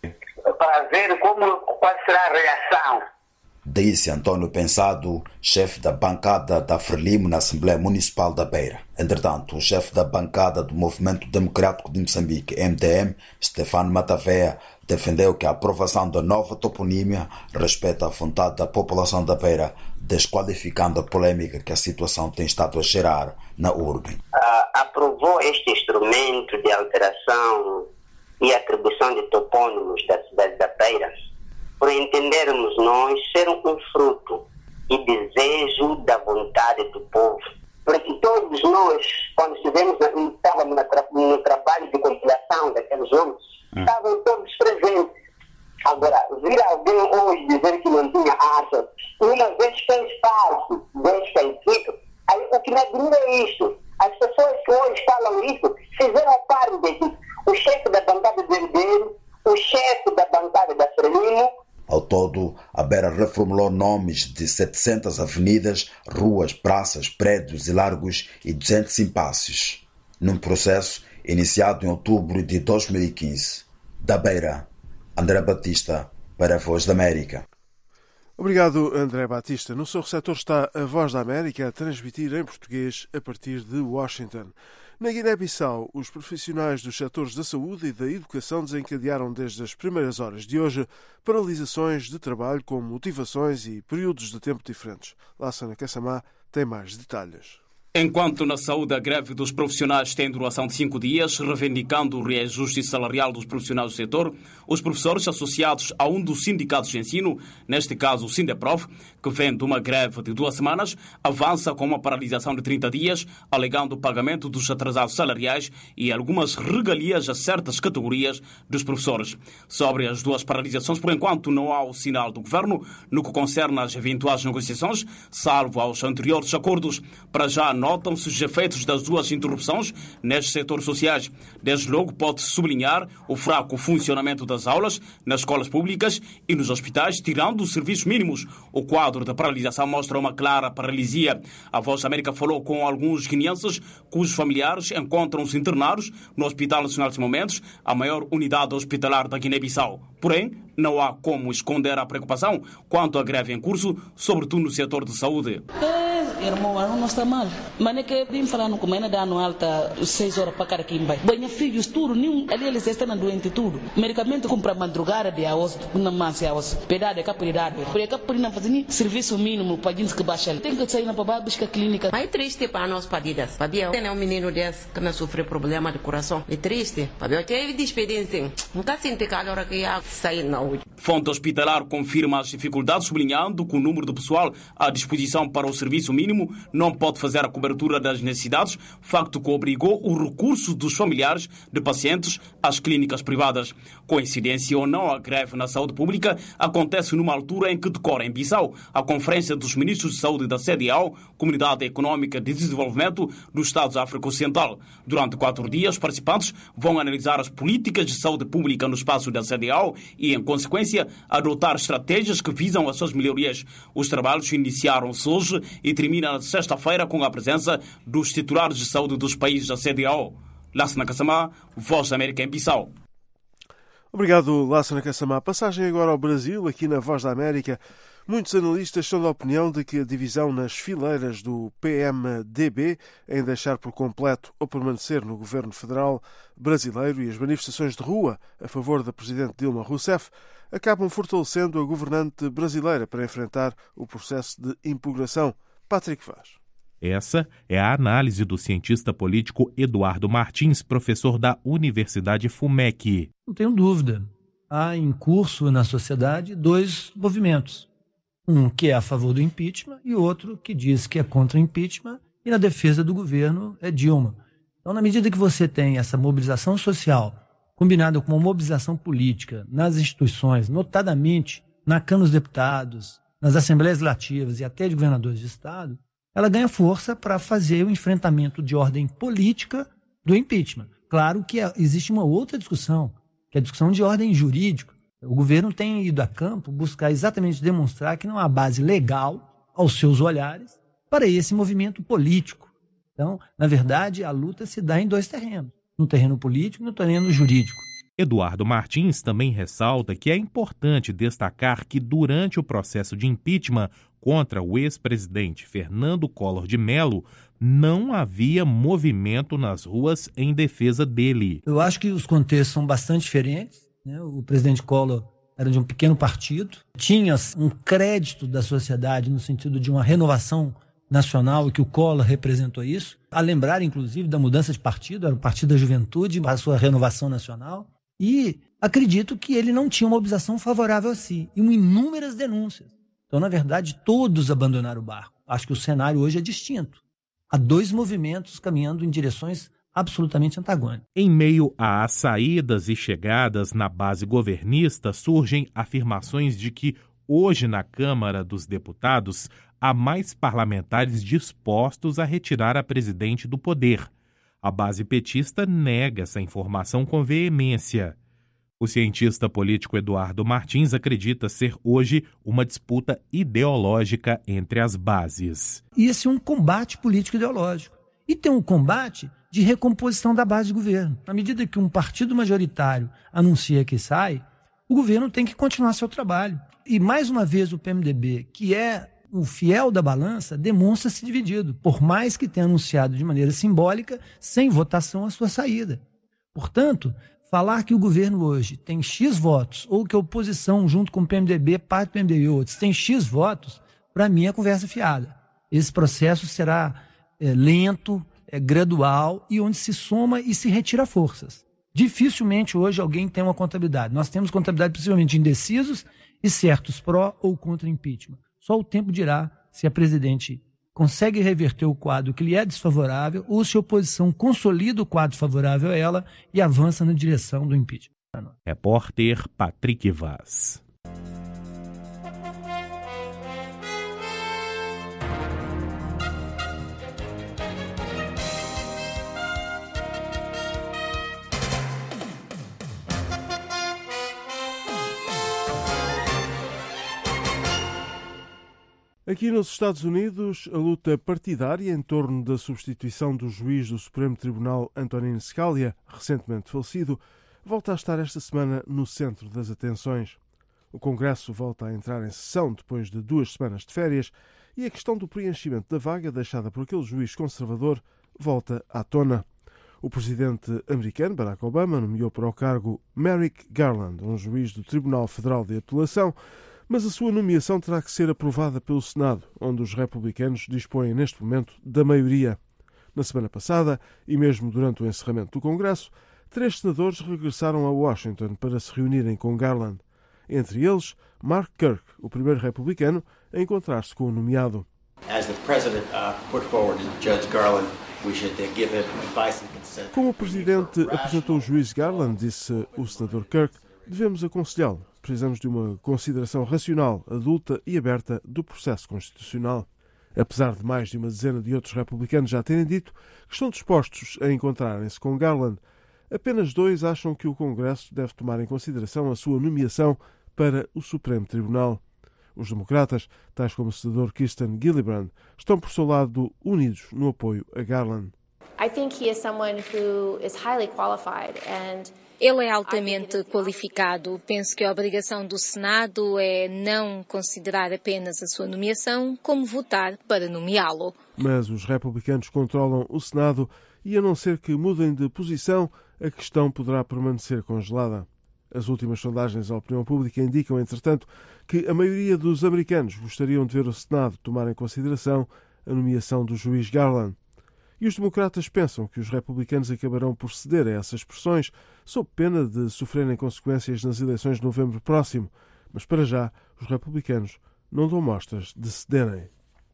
H: Para ver como, qual será a reação.
G: Disse Antônio Pensado, chefe da bancada da Frelimo na Assembleia Municipal da Beira. Entretanto, o chefe da bancada do Movimento Democrático de Moçambique, M D M, Stefano Matavea, defendeu que a aprovação da nova toponímia respeita a vontade da população da Beira, desqualificando a polêmica que a situação tem estado a gerar na urbe.
H: Uh, aprovou este instrumento de alteração e atribuição de topônimos da cidade da Beira, por entendermos nós ser um fruto e desejo da vontade do povo. Porque todos nós, quando estivemos, estávamos no trabalho de compilação daqueles nomes, hum. estavam todos presentes. Agora, vir alguém hoje dizer que não tinha asa, uma vez fez parte desta equipe, aí o que me admira é isto. As pessoas que hoje falam isso fizeram parte da equipe. O chefe da bancada do M D M, o chefe da bancada da Frelimo.
G: Ao todo, a Beira reformulou nomes de setecentas avenidas, ruas, praças, prédios e largos e duzentos impasses, num processo iniciado em outubro de dois mil e quinze. Da Beira, André Batista, para a Voz da América.
A: Obrigado, André Batista. No seu receptor está a Voz da América a transmitir em português a partir de Washington. Na Guiné-Bissau, os profissionais dos setores da saúde e da educação desencadearam desde as primeiras horas de hoje paralisações de trabalho com motivações e períodos de tempo diferentes. Lassana Kassamá tem mais detalhes.
I: Enquanto na saúde a greve dos profissionais tem duração de cinco dias, reivindicando o reajuste salarial dos profissionais do setor, os professores associados a um dos sindicatos de ensino, neste caso o Sindeprof, que vem de uma greve de duas semanas, avança com uma paralisação de trinta dias, alegando o pagamento dos atrasados salariais e algumas regalias a certas categorias dos professores. Sobre as duas paralisações, por enquanto não há o sinal do governo no que concerne às eventuais negociações, salvo aos anteriores acordos. Para já, notam-se os efeitos das duas interrupções nestes setores sociais. Desde logo pode-se sublinhar o fraco funcionamento das aulas nas escolas públicas e nos hospitais, tirando os serviços mínimos. O quadro da paralisação mostra uma clara paralisia. A Voz da América falou com alguns guineenses cujos familiares encontram-se internados no Hospital Nacional de Momentos, a maior unidade hospitalar da Guiné-Bissau. Porém, não há como esconder a preocupação quanto à greve em curso, sobretudo no setor de saúde.
J: É, irmão, não está mal. Mas é que vim falando com a dando alta seis horas para cada quem vai. Banha filhos, tudo, nenhum, ali eles estão doentes, tudo. Medicamento compra madrugada de aos, na massa aos, pedada, capacidade. Por aí, por não fazer serviço mínimo para gente que baixa. Tem que sair na babá, buscar clínica.
K: Mas é triste para nós, padidas. Sabia? Tem um menino desse que não sofre problema de coração. É triste. Eu tive despedência. Nunca senti calor que ia sair na hoje.
I: Fonte hospitalar confirma as dificuldades, sublinhando que o número de pessoal à disposição para o serviço mínimo não pode fazer a cobertura das necessidades, facto que obrigou o recurso dos familiares de pacientes às clínicas privadas. Coincidência ou não, a greve na saúde pública acontece numa altura em que decorre em Bissau a Conferência dos Ministros de Saúde da C E D A O, Comunidade Económica de Desenvolvimento dos Estados da África Ocidental. Durante quatro dias, os participantes vão analisar as políticas de saúde pública no espaço da C E D A O e, em consequência, adotar estratégias que visam as suas melhorias. Os trabalhos iniciaram-se hoje e terminam na sexta-feira com a presença dos titulares de saúde dos países da C E D A O. Lassana Kassamá, Voz da América em Bissau.
A: Obrigado, Lassana Kassamá. Passagem agora ao Brasil, aqui na Voz da América. Muitos analistas são da opinião de que a divisão nas fileiras do P M D B em deixar por completo ou permanecer no governo federal brasileiro e as manifestações de rua a favor da presidente Dilma Rousseff acabam fortalecendo a governante brasileira para enfrentar o processo de impugnação. Patrick Vaz.
M: Essa é a análise do cientista político Eduardo Martins, professor da Universidade FUMEC.
Y: Não tenho dúvida. Há em curso na sociedade dois movimentos. Um que é a favor do impeachment e outro que diz que é contra o impeachment e na defesa do governo é Dilma. Então, na medida que você tem essa mobilização social combinada com uma mobilização política nas instituições, notadamente na Câmara dos Deputados, nas Assembleias Legislativas e até de governadores de Estado, ela ganha força para fazer o enfrentamento de ordem política do impeachment. Claro que existe uma outra discussão, que é a discussão de ordem jurídica. O governo tem ido a campo buscar exatamente demonstrar que não há base legal, aos seus olhares, para esse movimento político. Então, na verdade, a luta se dá em dois terrenos, no terreno político e no terreno jurídico.
M: Eduardo Martins também ressalta que é importante destacar que durante o processo de impeachment contra o ex-presidente Fernando Collor de Mello, não havia movimento nas ruas em defesa dele.
Y: Eu acho que os contextos são bastante diferentes. Né? O presidente Collor era de um pequeno partido, tinha um crédito da sociedade no sentido de uma renovação nacional e que o Collor representou isso. A lembrar, inclusive, da mudança de partido, era o Partido da Juventude, a sua renovação nacional. E acredito que ele não tinha uma mobilização favorável a si, e inúmeras denúncias. Então, na verdade, todos abandonaram o barco. Acho que o cenário hoje é distinto. Há dois movimentos caminhando em direções absolutamente antagônicas.
M: Em meio às saídas e chegadas na base governista, surgem afirmações de que hoje na Câmara dos Deputados há mais parlamentares dispostos a retirar a presidente do poder. A base petista nega essa informação com veemência. O cientista político Eduardo Martins acredita ser hoje uma disputa ideológica entre as bases.
Y: E esse é um combate político ideológico. E tem um combate de recomposição da base de governo. Na medida que um partido majoritário anuncia que sai, o governo tem que continuar seu trabalho. E mais uma vez o P M D B, que é o fiel da balança, demonstra-se dividido, por mais que tenha anunciado de maneira simbólica, sem votação, a sua saída. Portanto, falar que o governo hoje tem X votos, ou que a oposição, junto com o P M D B, parte do P M D B e outros, tem X votos, para mim é conversa fiada. Esse processo será é, lento, é gradual e onde se soma e se retira forças. Dificilmente hoje alguém tem uma contabilidade. Nós temos contabilidade principalmente de indecisos e certos pró ou contra impeachment. Só o tempo dirá se a presidente consegue reverter o quadro que lhe é desfavorável ou se a oposição consolida o quadro favorável a ela e avança na direção do impeachment.
M: Repórter Patrick Vaz.
A: Aqui nos Estados Unidos, a luta partidária em torno da substituição do juiz do Supremo Tribunal Antonin Scalia, recentemente falecido, volta a estar esta semana no centro das atenções. O Congresso volta a entrar em sessão depois de duas semanas de férias e a questão do preenchimento da vaga deixada por aquele juiz conservador volta à tona. O presidente americano, Barack Obama, nomeou para o cargo Merrick Garland, um juiz do Tribunal Federal de Apelação, mas a sua nomeação terá que ser aprovada pelo Senado, onde os republicanos dispõem neste momento da maioria. Na semana passada, e mesmo durante o encerramento do Congresso, três senadores regressaram a Washington para se reunirem com Garland. Entre eles, Mark Kirk, o primeiro republicano a encontrar-se com o nomeado. Como o presidente apresentou o juiz Garland, disse o senador Kirk, devemos aconselhá-lo. Precisamos de uma consideração racional, adulta e aberta do processo constitucional. Apesar de mais de uma dezena de outros republicanos já terem dito que estão dispostos a encontrarem-se com Garland, apenas dois acham que o Congresso deve tomar em consideração a sua nomeação para o Supremo Tribunal. Os democratas, tais como o senador Kirsten Gillibrand, estão por seu lado unidos no apoio a Garland.
D: I think he is someone who is highly qualified and
E: Ele é altamente qualificado. Penso que a obrigação do Senado é não considerar apenas a sua nomeação, como votar para nomeá-lo.
A: Mas os republicanos controlam o Senado e, a não ser que mudem de posição, a questão poderá permanecer congelada. As últimas sondagens à opinião pública indicam, entretanto, que a maioria dos americanos gostariam de ver o Senado tomar em consideração a nomeação do juiz Garland. E os democratas pensam que os republicanos acabarão por ceder a essas pressões, sob pena de sofrerem consequências nas eleições de novembro próximo. Mas, para já, os republicanos não dão mostras de cederem.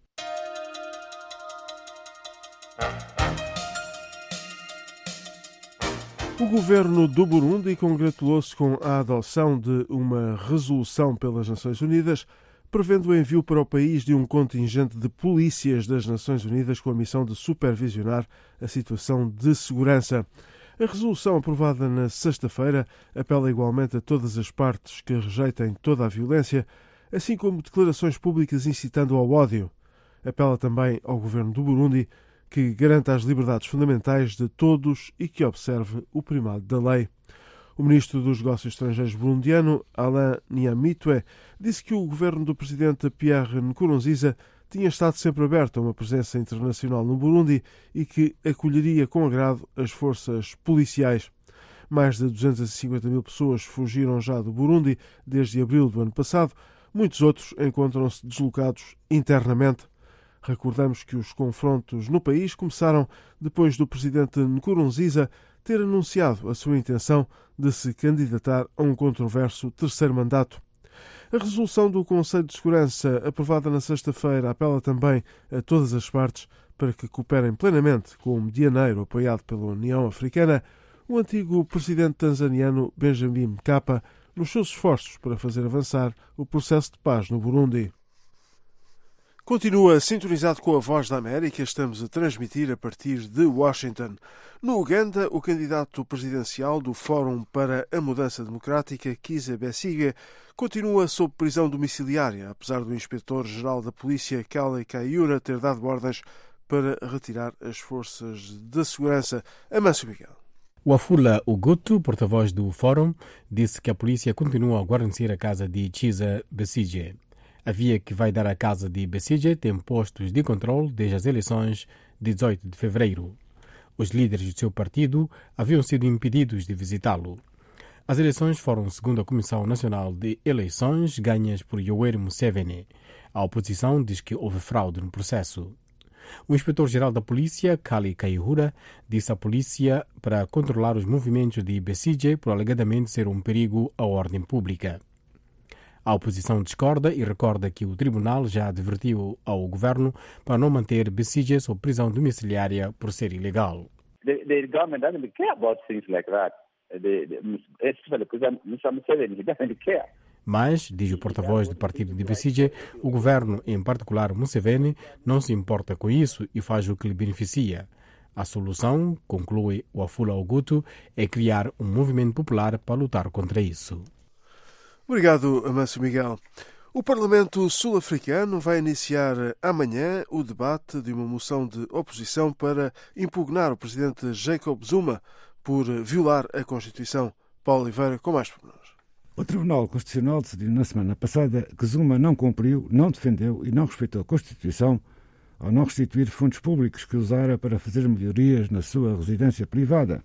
A: O governo do Burundi congratulou-se com a adoção de uma resolução pelas Nações Unidas prevendo o envio para o país de um contingente de polícias das Nações Unidas com a missão de supervisionar a situação de segurança. A resolução aprovada na sexta-feira apela igualmente a todas as partes que rejeitem toda a violência, assim como declarações públicas incitando ao ódio. Apela também ao governo do Burundi que garanta as liberdades fundamentais de todos e que observe o primado da lei. O ministro dos Negócios Estrangeiros burundiano, Alain Nyamitwe, disse que o governo do presidente Pierre Nkurunziza tinha estado sempre aberto a uma presença internacional no Burundi e que acolheria com agrado as forças policiais. Mais de duzentas e cinquenta mil pessoas fugiram já do Burundi desde abril do ano passado. Muitos outros encontram-se deslocados internamente. Recordamos que os confrontos no país começaram depois do presidente Nkurunziza ter anunciado a sua intenção de se candidatar a um controverso terceiro mandato. A resolução do Conselho de Segurança, aprovada na sexta-feira, apela também a todas as partes para que cooperem plenamente com o medianeiro apoiado pela União Africana, o antigo presidente tanzaniano Benjamin Mkapa, nos seus esforços para fazer avançar o processo de paz no Burundi. Continua sintonizado com a Voz da América, estamos a transmitir a partir de Washington. No Uganda, o candidato presidencial do Fórum para a Mudança Democrática, Kizza Besigye, continua sob prisão domiciliária, apesar do inspetor-geral da polícia, Kale Kayihura, ter dado ordens para retirar as forças de segurança. Amâncio Miguel.
L: Wafula Ugutu, porta-voz do Fórum, disse que a polícia continua a guarnecer a casa de Kizza Besigye. A via que vai dar à casa de Besigye tem postos de controle desde as eleições de dezoito de fevereiro. Os líderes do seu partido haviam sido impedidos de visitá-lo. As eleições foram, segundo a Comissão Nacional de Eleições, ganhas por Yoweri Museveni. A oposição diz que houve fraude no processo. O inspetor-geral da polícia, Kali Kaihura, disse à polícia para controlar os movimentos de Besigye por alegadamente ser um perigo à ordem pública. A oposição discorda e recorda que o tribunal já advertiu ao governo para não manter Besigye sob prisão domiciliária por ser ilegal.
N: The, the government doesn't care about things like that. The, the, especially because Mister Museveni, he doesn't care.
L: Mas, diz o porta-voz do partido de Besigye, o governo, em particular Museveni, não se importa com isso e faz o que lhe beneficia. A solução, conclui o Afula Ogutu, é criar um movimento popular para lutar contra isso.
A: Obrigado, Amâncio Miguel. O Parlamento sul-africano vai iniciar amanhã o debate de uma moção de oposição para impugnar o presidente Jacob Zuma por violar a Constituição. Paulo Oliveira, com mais pormenores.
O: O Tribunal Constitucional decidiu na semana passada que Zuma não cumpriu, não defendeu e não respeitou a Constituição ao não restituir fundos públicos que usara para fazer melhorias na sua residência privada.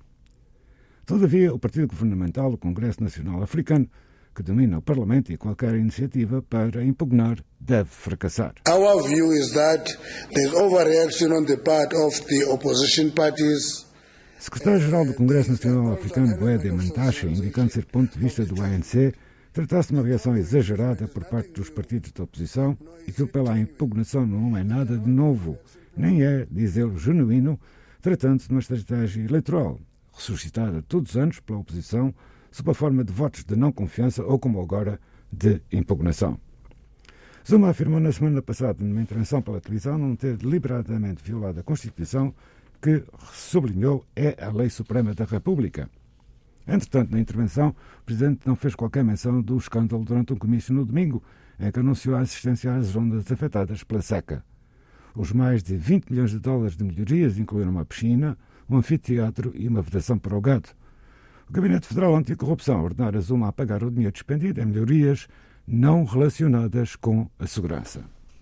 O: Todavia, o partido governamental, o Congresso Nacional Africano, que domina o Parlamento e qualquer iniciativa para impugnar, deve fracassar.
P: Our view is that there is overreaction on the part of the opposition parties.
O: Secretário-Geral do Congresso Nacional Africano, Gwede Mantashe, indicando ser ponto de vista do A N C, tratasse de uma reação exagerada por parte dos partidos da oposição e que pela impugnação não é nada de novo, nem é, diz ele, genuíno, tratando-se de uma estratégia eleitoral, ressuscitada todos os anos pela oposição, sob a forma de votos de não confiança ou, como agora, de impugnação. Zuma afirmou na semana passada, numa intervenção pela televisão, não ter deliberadamente violado a Constituição, que, sublinhou, é a Lei Suprema da República. Entretanto, na intervenção, o Presidente não fez qualquer menção do escândalo durante um comício no domingo, em que anunciou a assistência às zonas afetadas pela seca. Os mais de vinte milhões de dólares de melhorias incluíram uma piscina, um anfiteatro e uma vedação para o gado. O Gabinete Federal Anticorrupção ordenara Zuma a pagar o dinheiro despendido em melhorias não relacionadas com a segurança.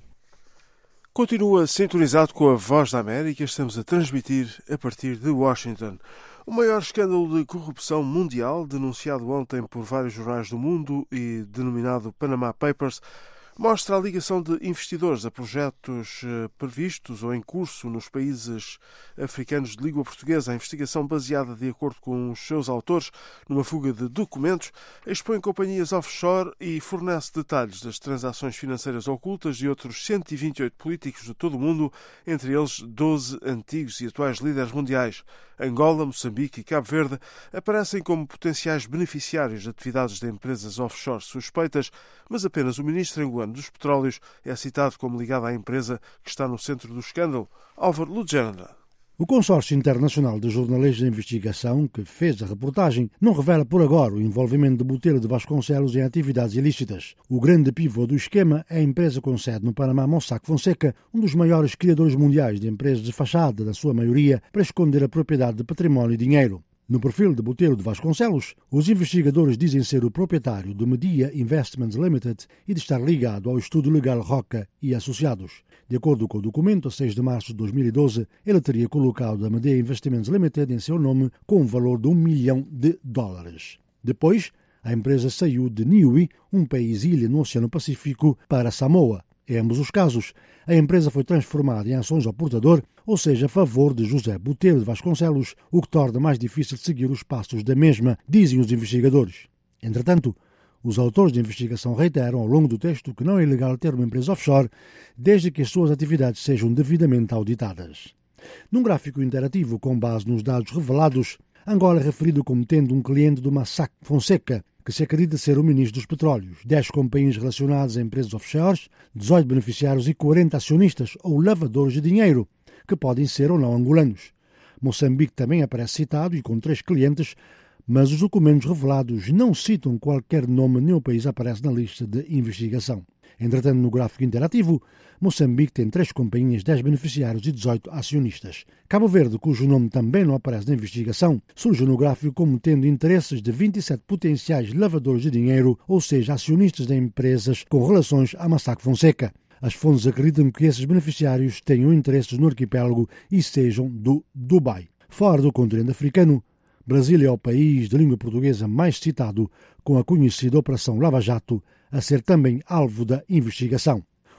A: Continua sintonizado com a Voz da América. Estamos a transmitir a partir de Washington. O maior escândalo de corrupção mundial, denunciado ontem por vários jornais do mundo e denominado Panama Papers, mostra a ligação de investidores a projetos previstos ou em curso nos países africanos de língua portuguesa. A investigação, baseada, de acordo com os seus autores, numa fuga de documentos, expõe companhias offshore e fornece detalhes das transações financeiras ocultas de outros cento e vinte e oito políticos de todo o mundo, entre eles doze antigos e atuais líderes mundiais. Angola, Moçambique e Cabo Verde aparecem como potenciais beneficiários de atividades de empresas offshore suspeitas, mas apenas o ministro angolano dos Petróleos é citado como ligado à empresa que está no centro do escândalo. Álvaro Lugenda.
Q: O Consórcio Internacional de Jornalistas de Investigação, que fez a reportagem, não revela por agora o envolvimento de Botelho de Vasconcelos em atividades ilícitas. O grande pivô do esquema é a empresa com sede no Panamá, Mossack Fonseca, um dos maiores criadores mundiais de empresas de fachada, na sua maioria, para esconder a propriedade de património e dinheiro. No perfil de Botelho de Vasconcelos, os investigadores dizem ser o proprietário do Media Investments Limited e de estar ligado ao estudo legal Roca e Associados. De acordo com o documento, a seis de março de dois mil e doze, ele teria colocado a Media Investments Limited em seu nome com um valor de um milhão de dólares. Depois, a empresa saiu de Niue, um país-ilha no Oceano Pacífico, para Samoa. Em ambos os casos, a empresa foi transformada em ações ao portador, ou seja, a favor de José Botelho de Vasconcelos, o que torna mais difícil seguir os passos da mesma, dizem os investigadores. Entretanto, os autores da investigação reiteram ao longo do texto que não é ilegal ter uma empresa offshore, desde que as suas atividades sejam devidamente auditadas. Num gráfico interativo com base nos dados revelados, Angola é referido como tendo um cliente do Mossack Fonseca, que se acredita ser o ministro dos Petróleos, dez companhias relacionadas a empresas offshores, dezoito beneficiários e quarenta acionistas ou lavadores de dinheiro, que podem ser ou não angolanos. Moçambique também aparece citado e com três clientes, mas os documentos revelados não citam qualquer nome, nem o país aparece na lista de investigação. Entretanto, no gráfico interativo, Moçambique tem três companhias, dez beneficiários e dezoito acionistas. Cabo Verde, cujo nome também não aparece na investigação, surge no gráfico como tendo interesses de vinte e sete potenciais lavadores de dinheiro, ou seja, acionistas de empresas com relações a Mossack Fonseca. As fontes acreditam que esses beneficiários tenham interesses no arquipélago e sejam do Dubai. Fora do continente africano, Brasil é o país de língua portuguesa mais citado, com a conhecida Operação Lava Jato a ser também alvo da investigação.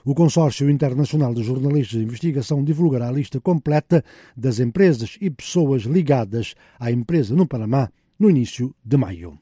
Q: O Consórcio Internacional de Jornalistas de Investigação divulgará a lista completa das empresas e pessoas ligadas à empresa no Panamá no início de maio.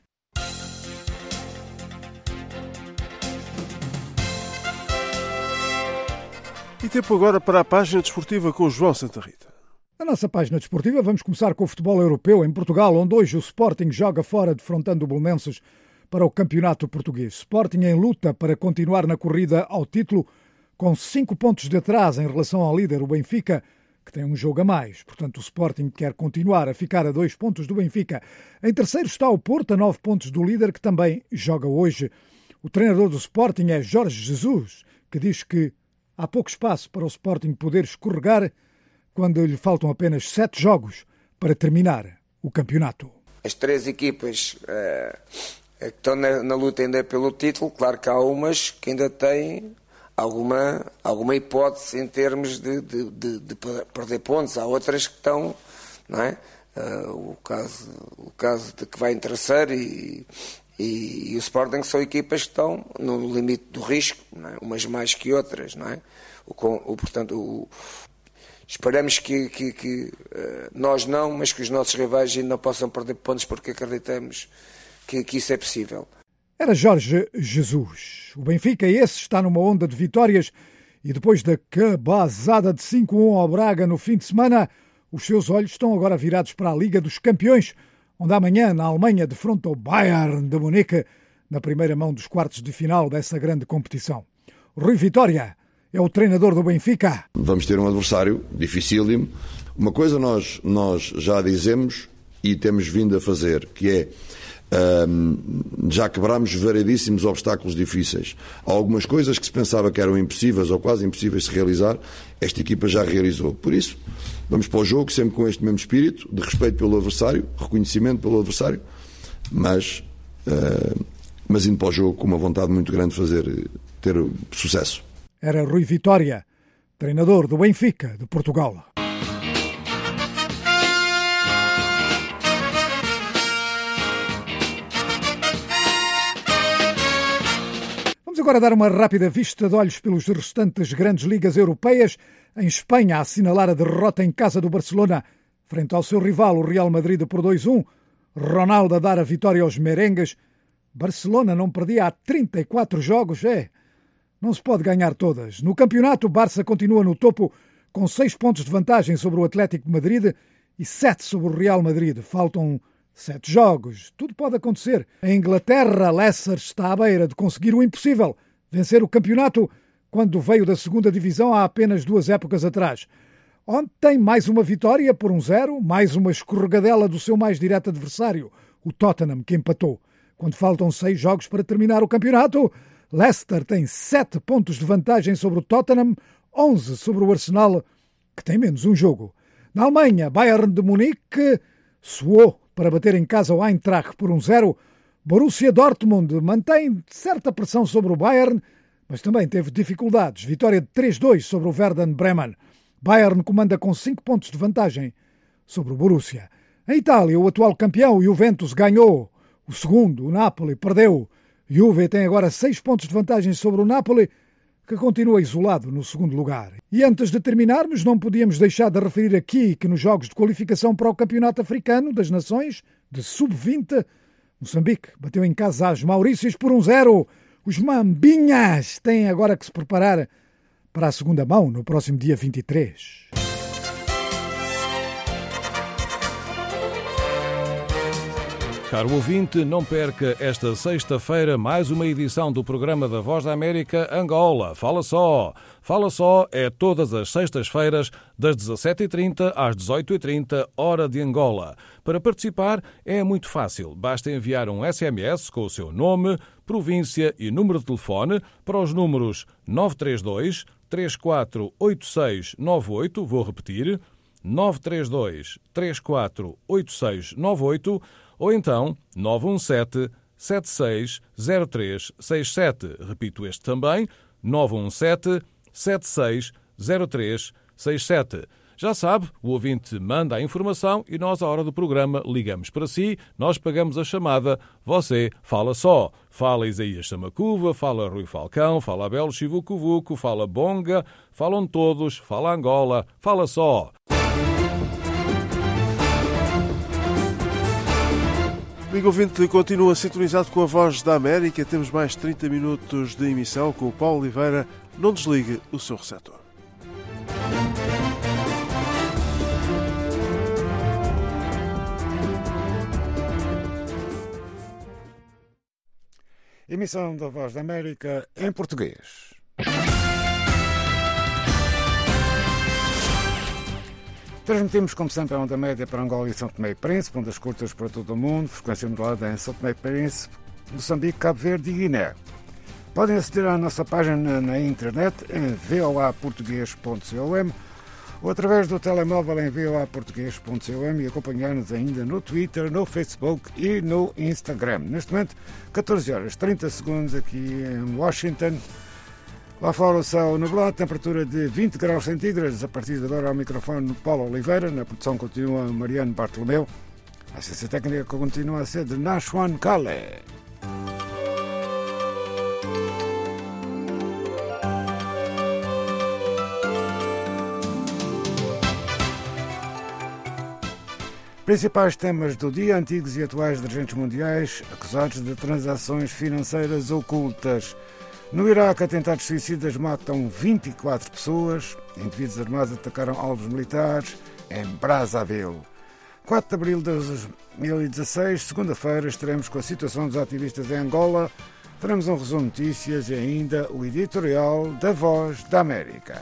A: E tempo agora para a página desportiva com o João Santa Rita.
B: Na nossa página desportiva vamos começar com o futebol europeu em Portugal, onde hoje o Sporting joga fora defrontando o Belenenses para o campeonato português. Sporting em luta para continuar na corrida ao título, com cinco pontos de atraso em relação ao líder, o Benfica, que tem um jogo a mais. Portanto, o Sporting quer continuar a ficar a dois pontos do Benfica. Em terceiro está o Porto, a nove pontos do líder, que também joga hoje. O treinador do Sporting é Jorge Jesus, que diz que há pouco espaço para o Sporting poder escorregar quando lhe faltam apenas sete jogos para terminar o campeonato.
R: As três equipas uh, que estão na, na luta ainda pelo título, claro que há umas que ainda têm alguma, alguma hipótese em termos de, de, de, de perder pontos. Há outras que estão, não é? Uh, o, caso, o caso de que vai em terceiro e, e, e o Sporting são equipas que estão no limite do risco, não é? Umas mais que outras, não é? O, o, portanto, o, esperamos que, que, que uh, nós não, mas que os nossos rivais ainda não possam perder pontos, porque acreditamos que, que isso é possível.
B: Era Jorge Jesus. O Benfica, esse, está numa onda de vitórias e depois da cabazada de cinco a um ao Braga no fim de semana, os seus olhos estão agora virados para a Liga dos Campeões, onde amanhã, na Alemanha, defronta o Bayern de Munique na primeira mão dos quartos de final dessa grande competição. Rui Vitória é o treinador do Benfica.
S: Vamos ter um adversário dificílimo. Uma coisa nós, nós já dizemos e temos vindo a fazer, que é Um, já quebrámos variedíssimos obstáculos difíceis. Há algumas coisas que se pensava que eram impossíveis ou quase impossíveis de se realizar, esta equipa já realizou. Por isso, vamos para o jogo sempre com este mesmo espírito de respeito pelo adversário, reconhecimento pelo adversário, mas, uh, mas indo para o jogo com uma vontade muito grande de fazer, ter sucesso.
B: Era Rui Vitória, treinador do Benfica de Portugal. Agora dar uma rápida vista de olhos pelos restantes grandes ligas europeias. Em Espanha, a assinalar a derrota em casa do Barcelona frente ao seu rival, o Real Madrid, por dois a um. Ronaldo a dar a vitória aos merengues. Barcelona não perdia há trinta e quatro jogos. É, não se pode ganhar todas. No campeonato, o Barça continua no topo com seis pontos de vantagem sobre o Atlético de Madrid e sete sobre o Real Madrid. Faltam Sete jogos, tudo pode acontecer. Em Inglaterra, Leicester está à beira de conseguir o impossível, vencer o campeonato, quando veio da segunda divisão há apenas duas épocas atrás. Ontem, mais uma vitória por um zero, mais uma escorregadela do seu mais direto adversário, o Tottenham, que empatou. Quando faltam seis jogos para terminar o campeonato, Leicester tem sete pontos de vantagem sobre o Tottenham, onze sobre o Arsenal, que tem menos um jogo. Na Alemanha, Bayern de Munique suou para bater em casa o Eintracht por um zero. Borussia Dortmund mantém certa pressão sobre o Bayern, mas também teve dificuldades. Vitória de três a dois sobre o Werder Bremen. Bayern comanda com cinco pontos de vantagem sobre o Borussia. Em Itália, o atual campeão, o Juventus, ganhou. O segundo, o Napoli, perdeu. Juve tem agora seis pontos de vantagem sobre o Napoli, que continua isolado no segundo lugar. E antes de terminarmos, não podíamos deixar de referir aqui que nos jogos de qualificação para o Campeonato Africano das Nações, de sub vinte, Moçambique bateu em casa às Maurícias por um zero. Os Mambinhas têm agora que se preparar para a segunda mão no próximo dia vinte e três.
T: Caro ouvinte, não perca esta sexta-feira mais uma edição do programa da Voz da América Angola. Fala Só. Fala Só é todas as sextas-feiras, das dezassete e trinta às dezoito e trinta, hora de Angola. Para participar é muito fácil. Basta enviar um S M S com o seu nome, província e número de telefone para os números nove três dois, três quatro oito seis nove oito, vou repetir, nove três dois, três quatro oito seis nove oito, ou então nove um sete, sete seis zero três seis sete. Repito este também, nove um sete, sete seis zero três seis sete. Já sabe, o ouvinte manda a informação e nós, à hora do programa, ligamos para si, nós pagamos a chamada, você fala só. Fala Isaías Samacuva, fala Rui Falcão, fala Abel Chivucovuco, fala Bonga, falam todos, fala Angola, fala só.
A: Amigo ouvinte, continua sintonizado com a Voz da América. Temos mais trinta minutos de emissão com o Paulo Oliveira. Não desligue o seu receptor.
O: Emissão da Voz da América em português. Transmitimos, como sempre, a onda média para Angola e São Tomé e Príncipe, ondas curtas para todo o mundo, frequência modulada em São Tomé e Príncipe, Moçambique, Cabo Verde e Guiné. Podem aceder à nossa página na internet em voa português ponto com ou através do telemóvel em voa português ponto com e acompanhar-nos ainda no Twitter, no Facebook e no Instagram. Neste momento, catorze horas e trinta segundos aqui em Washington. Lá fora o céu nublado, temperatura de vinte graus centígrados. A partir de agora ao microfone Paulo Oliveira. Na produção continua Mariano Bartolomeu. A assistência técnica continua a ser de Nashwan Kale. Principais temas do dia: antigos e atuais dirigentes mundiais acusados de transações financeiras ocultas. No Iraque, atentados suicidas matam vinte e quatro pessoas. Indivíduos armados atacaram alvos militares em Brazzaville. quatro de abril de dois mil e dezasseis, segunda-feira, estaremos com a situação dos ativistas em Angola. Teremos um resumo de notícias e ainda o editorial da Voz da América.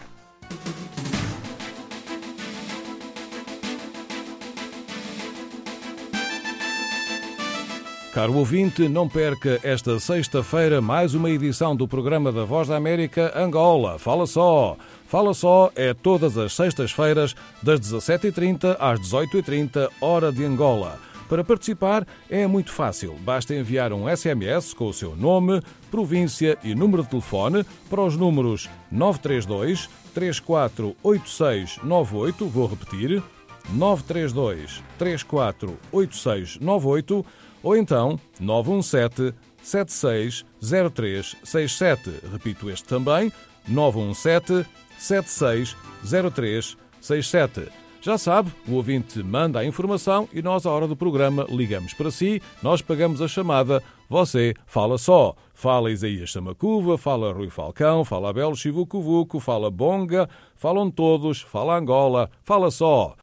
T: Caro ouvinte, não perca esta sexta-feira mais uma edição do programa da Voz da América Angola. Fala só! Fala só é todas as sextas-feiras, das dezassete e trinta às dezoito e trinta, hora de Angola. Para participar é muito fácil. Basta enviar um S M S com o seu nome, província e número de telefone para os números nove três dois, três quatro oito seis nove oito, vou repetir, nove três dois, três quatro oito seis nove oito, ou então nove um sete, sete seis zero três seis sete. Repito este também, nove um sete, sete seis zero três seis sete. Já sabe, o ouvinte manda a informação e nós, à hora do programa, ligamos para si, nós pagamos a chamada, você fala só. Fala Isaías Samacuva, fala Rui Falcão, fala Abel Chivucovuco, fala Bonga, falam todos, fala Angola, fala só.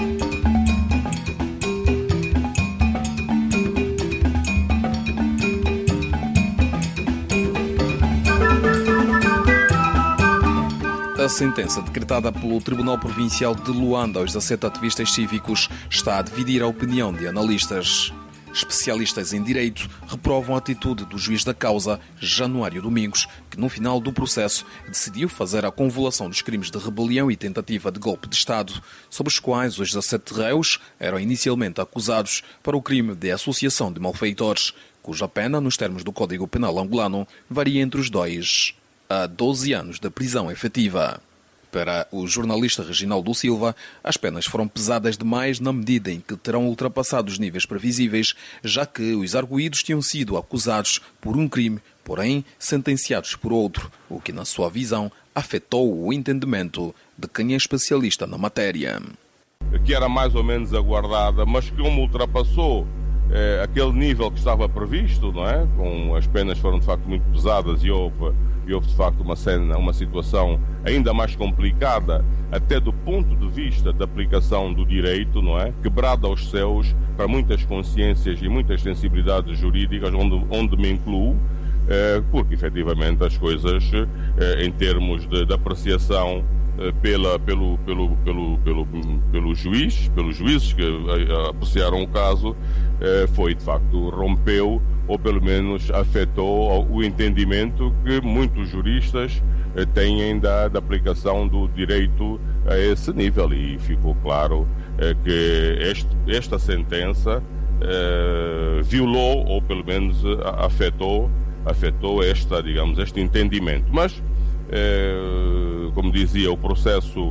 C: A sentença decretada pelo Tribunal Provincial de Luanda aos dezassete ativistas cívicos está a dividir a opinião de analistas. Especialistas em direito reprovam a atitude do juiz da causa, Januário Domingos, que no final do processo decidiu fazer a convolução dos crimes de rebelião e tentativa de golpe de Estado, sobre os quais os dezassete réus eram inicialmente acusados para o crime de associação de malfeitores, cuja pena, nos termos do Código Penal angolano, varia entre os dois a doze anos de prisão efetiva. Para o jornalista Reginaldo Silva, as penas foram pesadas demais na medida em que terão ultrapassado os níveis previsíveis, já que os arguídos tinham sido acusados por um crime, porém sentenciados por outro, o que, na sua visão, afetou o entendimento de quem é especialista na matéria.
F: Que era mais ou menos aguardada, mas que como ultrapassou eh, aquele nível que estava previsto, não é? Com as penas foram de facto muito pesadas e houve E houve, de facto, uma, cena, uma situação ainda mais complicada, até do ponto de vista da aplicação do direito, não é? Quebrada aos céus para muitas consciências e muitas sensibilidades jurídicas, onde, onde me incluo, eh, porque, efetivamente, as coisas, eh, em termos de, de apreciação eh, pela, pelo, pelo, pelo, pelo, pelo juiz, pelos juízes que eh, apreciaram o caso, eh, foi, de facto, rompeu ou pelo menos afetou o entendimento que muitos juristas eh, têm da, da aplicação do direito a esse nível. E ficou claro eh, que este, esta sentença eh, violou, ou pelo menos afetou, afetou esta, digamos, este entendimento. Mas, eh, como dizia, o processo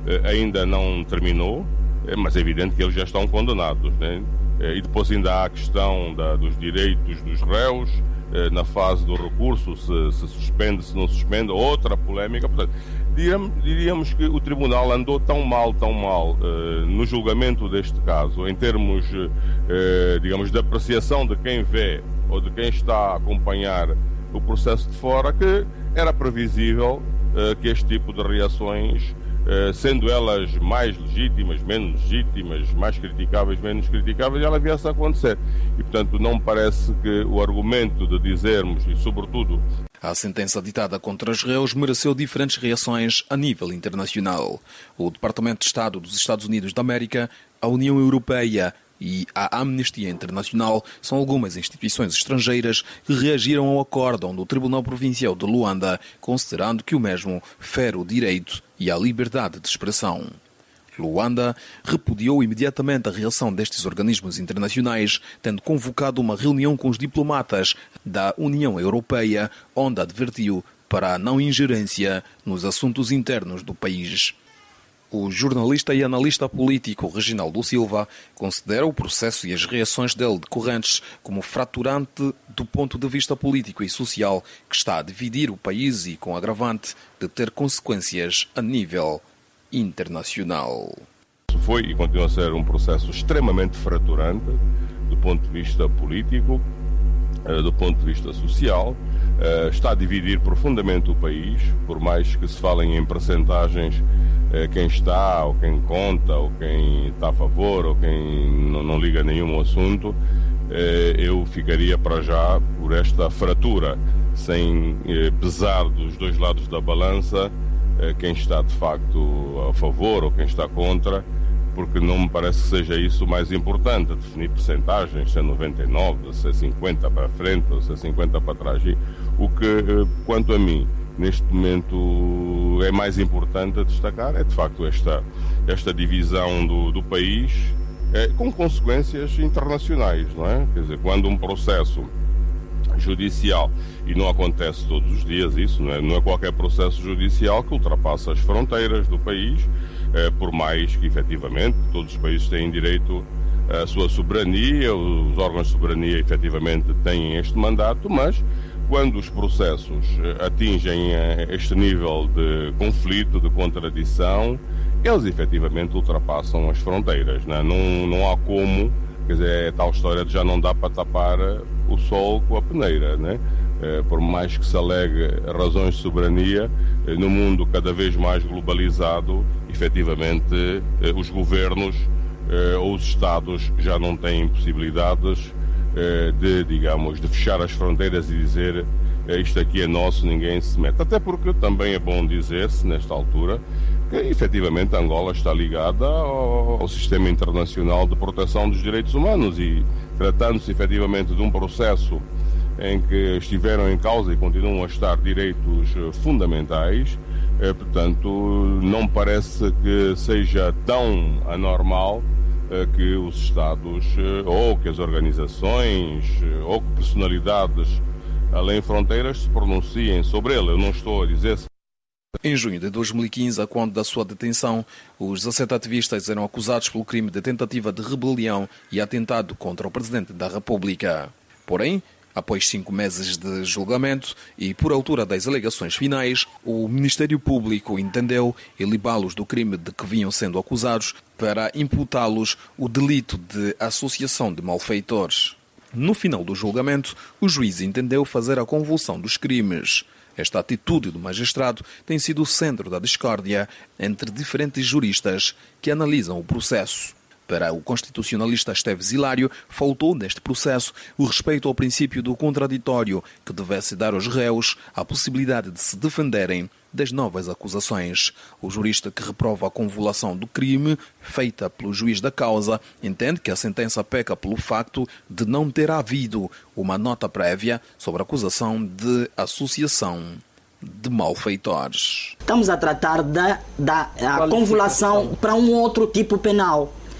F: ainda não terminou, mas é evidente que eles já estão condenados, né? E depois ainda há a questão da, dos direitos dos réus, na fase do recurso, se, se suspende, se não suspende, outra polémica. Portanto, diríamos, diríamos que o Tribunal andou tão mal, tão mal uh, no julgamento deste caso, em termos, uh, digamos, de apreciação de quem vê ou de quem está a acompanhar o processo de fora, que era previsível uh, que este tipo de reações, uh, sendo elas mais legítimas, menos legítimas, mais criticáveis, menos criticáveis, ela viesse a acontecer. E, portanto, não me parece que o argumento de dizermos, e sobretudo...
C: A sentença ditada contra os réus mereceu diferentes reações a nível internacional. O Departamento de Estado dos Estados Unidos da América, a União Europeia e a Amnistia Internacional são algumas instituições estrangeiras que reagiram ao acórdão do Tribunal Provincial de Luanda, considerando que o mesmo fere o direito e a liberdade de expressão. Luanda repudiou imediatamente a reação destes organismos internacionais, tendo convocado uma reunião com os diplomatas da União Europeia, onde advertiu para a não ingerência nos assuntos internos do país. O jornalista e analista político Reginaldo Silva considera o processo e as reações dele decorrentes como fraturante do ponto de vista político e social, que está a dividir o país e com agravante de ter consequências a nível internacional.
F: Foi e continua a ser um processo extremamente fraturante do ponto de vista político, do ponto de vista social, está a dividir profundamente o país, por mais que se falem em percentagens, quem está, ou quem conta, ou quem está a favor, ou quem não, não liga a nenhum assunto, eu ficaria para já por esta fratura, sem pesar dos dois lados da balança quem está de facto a favor ou quem está contra, porque não me parece que seja isso o mais importante, definir percentagens, se é noventa e nove, se é cinquenta para a frente ou se é cinquenta para trás. E o que, quanto a mim, neste momento é mais importante a destacar é de facto esta, esta divisão do, do país, é, com consequências internacionais, não é? Quer dizer, quando um processo judicial, e não acontece todos os dias isso, não é, não é qualquer processo judicial que ultrapassa as fronteiras do país, é, por mais que efetivamente todos os países têm direito à sua soberania, os órgãos de soberania efetivamente têm este mandato, mas quando os processos atingem este nível de conflito, de contradição, eles efetivamente ultrapassam as fronteiras, não é? Não, não há como, quer dizer, é tal história de já não dá para tapar o sol com a peneira, né? Por mais que se alegue razões de soberania, no mundo cada vez mais globalizado, efetivamente os governos ou os Estados já não têm possibilidades de, digamos, de fechar as fronteiras e dizer isto aqui é nosso, ninguém se mete. Até porque também é bom dizer-se, nesta altura, que efetivamente Angola está ligada ao, ao sistema internacional de proteção dos direitos humanos e tratando-se efetivamente de um processo em que estiveram em causa e continuam a estar direitos fundamentais, eh, portanto, não parece que seja tão anormal eh, que os Estados, eh, ou que as organizações, eh, ou que personalidades além fronteiras se pronunciem sobre ele. Eu não estou a dizer...
C: Em junho de dois mil e quinze, a quando da sua detenção, os dezassete ativistas eram acusados pelo crime de tentativa de rebelião e atentado contra o Presidente da República. Porém, após cinco meses de julgamento e por altura das alegações finais, o Ministério Público entendeu ilibá-los do crime de que vinham sendo acusados para imputá-los o delito de associação de malfeitores. No final do julgamento, o juiz entendeu fazer a convulsão dos crimes. Esta atitude do magistrado tem sido o centro da discórdia entre diferentes juristas que analisam o processo. Para o constitucionalista Esteves Hilário, faltou neste processo o respeito ao princípio do contraditório, que devesse dar aos réus a possibilidade de se defenderem das novas acusações. O jurista que reprova a convolução do crime, feita pelo juiz da causa, entende que a sentença peca pelo facto de não ter havido uma nota prévia sobre a acusação de associação de malfeitores.
H: Estamos a tratar da, da a convolução para um outro tipo penal.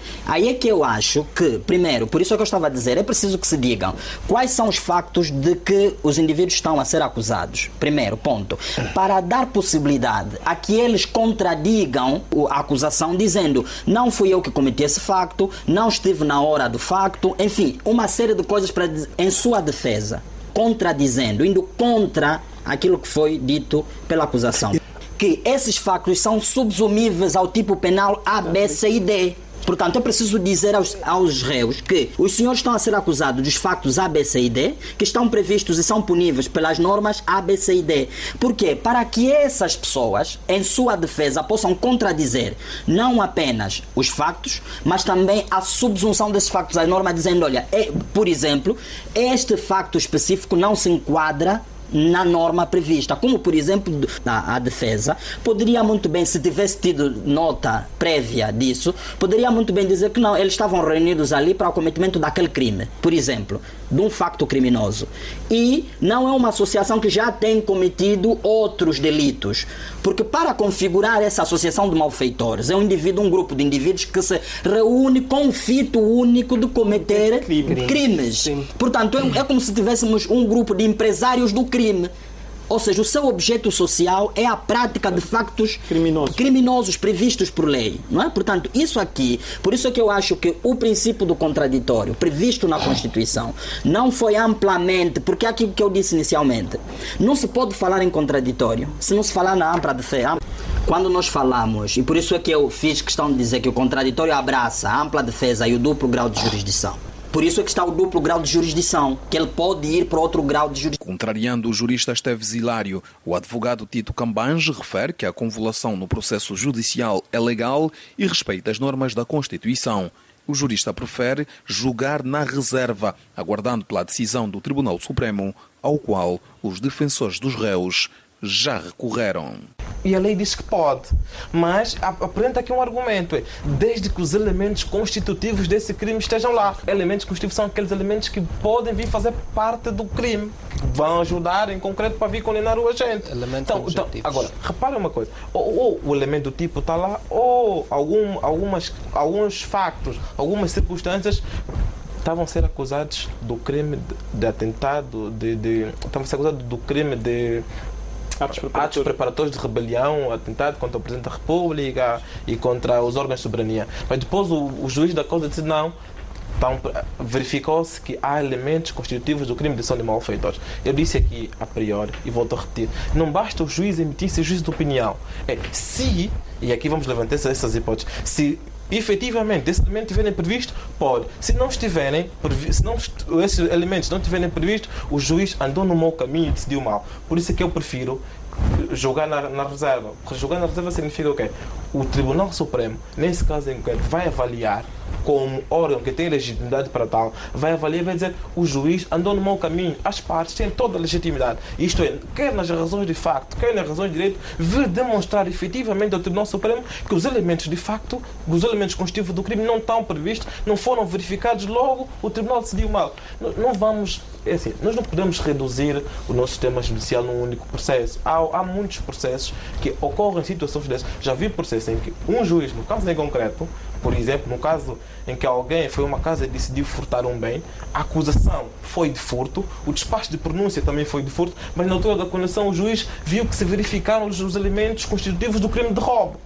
H: Aí é que eu acho que, primeiro, por isso é que eu estava a dizer, é preciso que se digam quais são os factos de que os indivíduos estão a ser acusados. Primeiro ponto. Para dar possibilidade a que eles contradigam a acusação dizendo não fui eu que cometi esse facto, não estive na hora do facto, enfim, uma série de coisas para, em sua defesa, contradizendo, indo contra aquilo que foi dito pela acusação. Que esses factos são subsumíveis ao tipo penal A, B, C e D. Portanto, é preciso dizer aos, aos réus que os senhores estão a ser acusados dos factos A, B, C e D, que estão previstos e são puníveis pelas normas A, B, C e D. Por quê? Para que essas pessoas, em sua defesa, possam contradizer não apenas os factos, mas também a subsunção desses factos à norma, dizendo, olha, é, por exemplo, este facto específico não se enquadra na norma prevista, como por exemplo a, a defesa poderia muito bem, se tivesse tido nota prévia disso, poderia muito bem dizer que não, eles estavam reunidos ali para o cometimento daquele crime, por exemplo, de um facto criminoso, e não é uma associação que já tem cometido outros delitos, porque para configurar essa associação de malfeitores é um indivíduo, um grupo de indivíduos que se reúne com o fito único de cometer crime. crimes. Sim. Portanto, é, é como se tivéssemos um grupo de empresários do crime. crime. Ou seja, o seu objeto social é a prática de factos criminosos. criminosos previstos por lei, não é? Portanto, isso aqui, por isso é que eu acho que o princípio do contraditório previsto na Constituição não foi amplamente, porque é aquilo que eu disse inicialmente, não se pode falar em contraditório se não se falar na ampla defesa. Quando nós falamos, e por isso é que eu fiz questão de dizer que o contraditório abraça a ampla defesa e o duplo grau de jurisdição. Por isso é que está o duplo grau de jurisdição, que ele pode ir para outro grau de jurisdição.
C: Contrariando o jurista Esteves Hilário, o advogado Tito Cambange refere que a convolução no processo judicial é legal e respeita as normas da Constituição. O jurista prefere julgar na reserva, aguardando pela decisão do Tribunal Supremo, ao qual os defensores dos réus já recorreram.
U: E a lei diz que pode, mas apresenta aqui um argumento, desde que os elementos constitutivos desse crime estejam lá. Elementos constitutivos são aqueles elementos que podem vir fazer parte do crime, que vão ajudar em concreto para vir condenar o agente. Elementos então, então, agora, repare uma coisa, ou, ou o elemento do tipo está lá, ou algum, algumas, alguns factos, algumas circunstâncias estavam a ser acusados do crime de, de atentado, de, de, estavam a ser acusados do crime de Atos preparatórios. Atos preparatórios de rebelião, atentado contra o Presidente da República e contra os órgãos de soberania. Mas depois o, o juiz da causa disse não, então, verificou-se que há elementos constitutivos do crime de ação de malfeitores. Eu disse aqui, a priori, e volto a repetir, não basta o juiz emitir esse juízo de opinião. É, se, e aqui vamos levantar essas hipóteses, se efetivamente esses elementos estiverem previstos, pode. Se não estiverem, se não, esses elementos não estiverem previstos, o juiz andou no mau caminho e decidiu mal. Por isso é que eu prefiro jogar na, na reserva. Jogar na reserva significa o quê? O Tribunal Supremo, nesse caso em que vai avaliar, como órgão que tem legitimidade para tal, vai avaliar e vai dizer o juiz andou no mau caminho, as partes têm toda a legitimidade. Isto é, quer nas razões de facto, quer nas razões de direito, vir demonstrar efetivamente ao Tribunal Supremo que os elementos de facto, os elementos constitutivos do crime não estão previstos, não foram verificados, logo o Tribunal decidiu mal. Não, não vamos, é assim, nós não podemos reduzir o nosso sistema judicial num único processo. Há, há muitos processos que ocorrem em situações dessas. Já vi processos em que um juiz, no caso em concreto, por exemplo, no caso em que alguém foi a uma casa e decidiu furtar um bem, a acusação foi de furto, o despacho de pronúncia também foi de furto, mas na altura da condenação o juiz viu que se verificaram os elementos constitutivos do crime de roubo.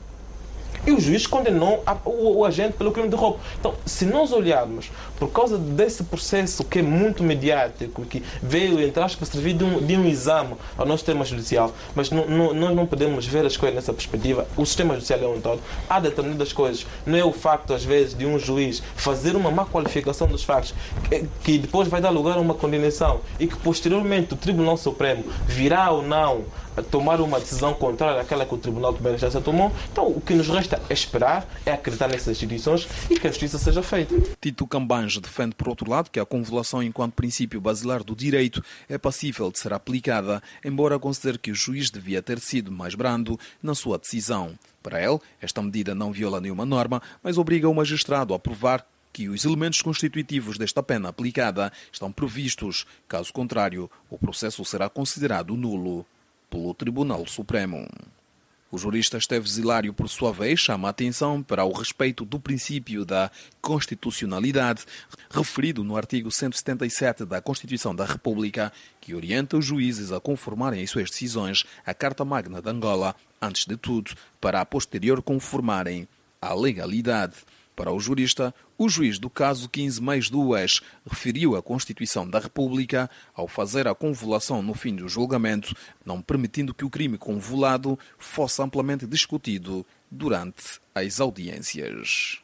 U: E o juiz condenou a, o, o agente pelo crime de roubo. Então, se nós olharmos, por causa desse processo que é muito mediático, que veio, entre aspas, servir de um, de um exame ao nosso sistema judicial, mas não, não, nós não podemos ver as coisas nessa perspectiva. O sistema judicial é um todo. Há determinadas coisas. Não é o facto, às vezes, de um juiz fazer uma má qualificação dos factos, que, que depois vai dar lugar a uma condenação e que, posteriormente, o Tribunal Supremo virá ou não a tomar uma decisão contrária àquela que o Tribunal de Primeira Instância tomou. Então, o que nos resta é esperar, é acreditar nessas instituições e que a justiça seja feita.
C: Tito Cambange defende, por outro lado, que a convolução enquanto princípio basilar do direito é passível de ser aplicada, embora considere que o juiz devia ter sido mais brando na sua decisão. Para ele, esta medida não viola nenhuma norma, mas obriga o magistrado a provar que os elementos constitutivos desta pena aplicada estão previstos. Caso contrário, o processo será considerado nulo pelo Tribunal Supremo. O jurista Esteves Hilário, por sua vez, chama a atenção para o respeito do princípio da constitucionalidade, referido no artigo cento e setenta e sete da Constituição da República, que orienta os juízes a conformarem as suas decisões à Carta Magna de Angola, antes de tudo, para a posterior conformarem à legalidade. Para o jurista, o juiz do caso quinze mais dois referiu a Constituição da República ao fazer a convolução no fim do julgamento, não permitindo que o crime convolado fosse amplamente discutido durante as audiências.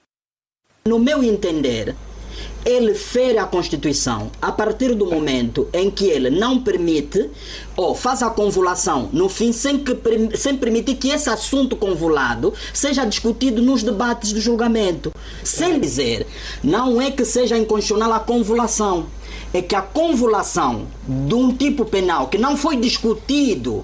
H: No meu entender, ele fere a Constituição a partir do momento em que ele não permite ou faz a convolução no fim sem, que, sem permitir que esse assunto convolado seja discutido nos debates do julgamento. Sem dizer, não é que seja inconstitucional a convolução, é que a convolução de um tipo penal que não foi discutido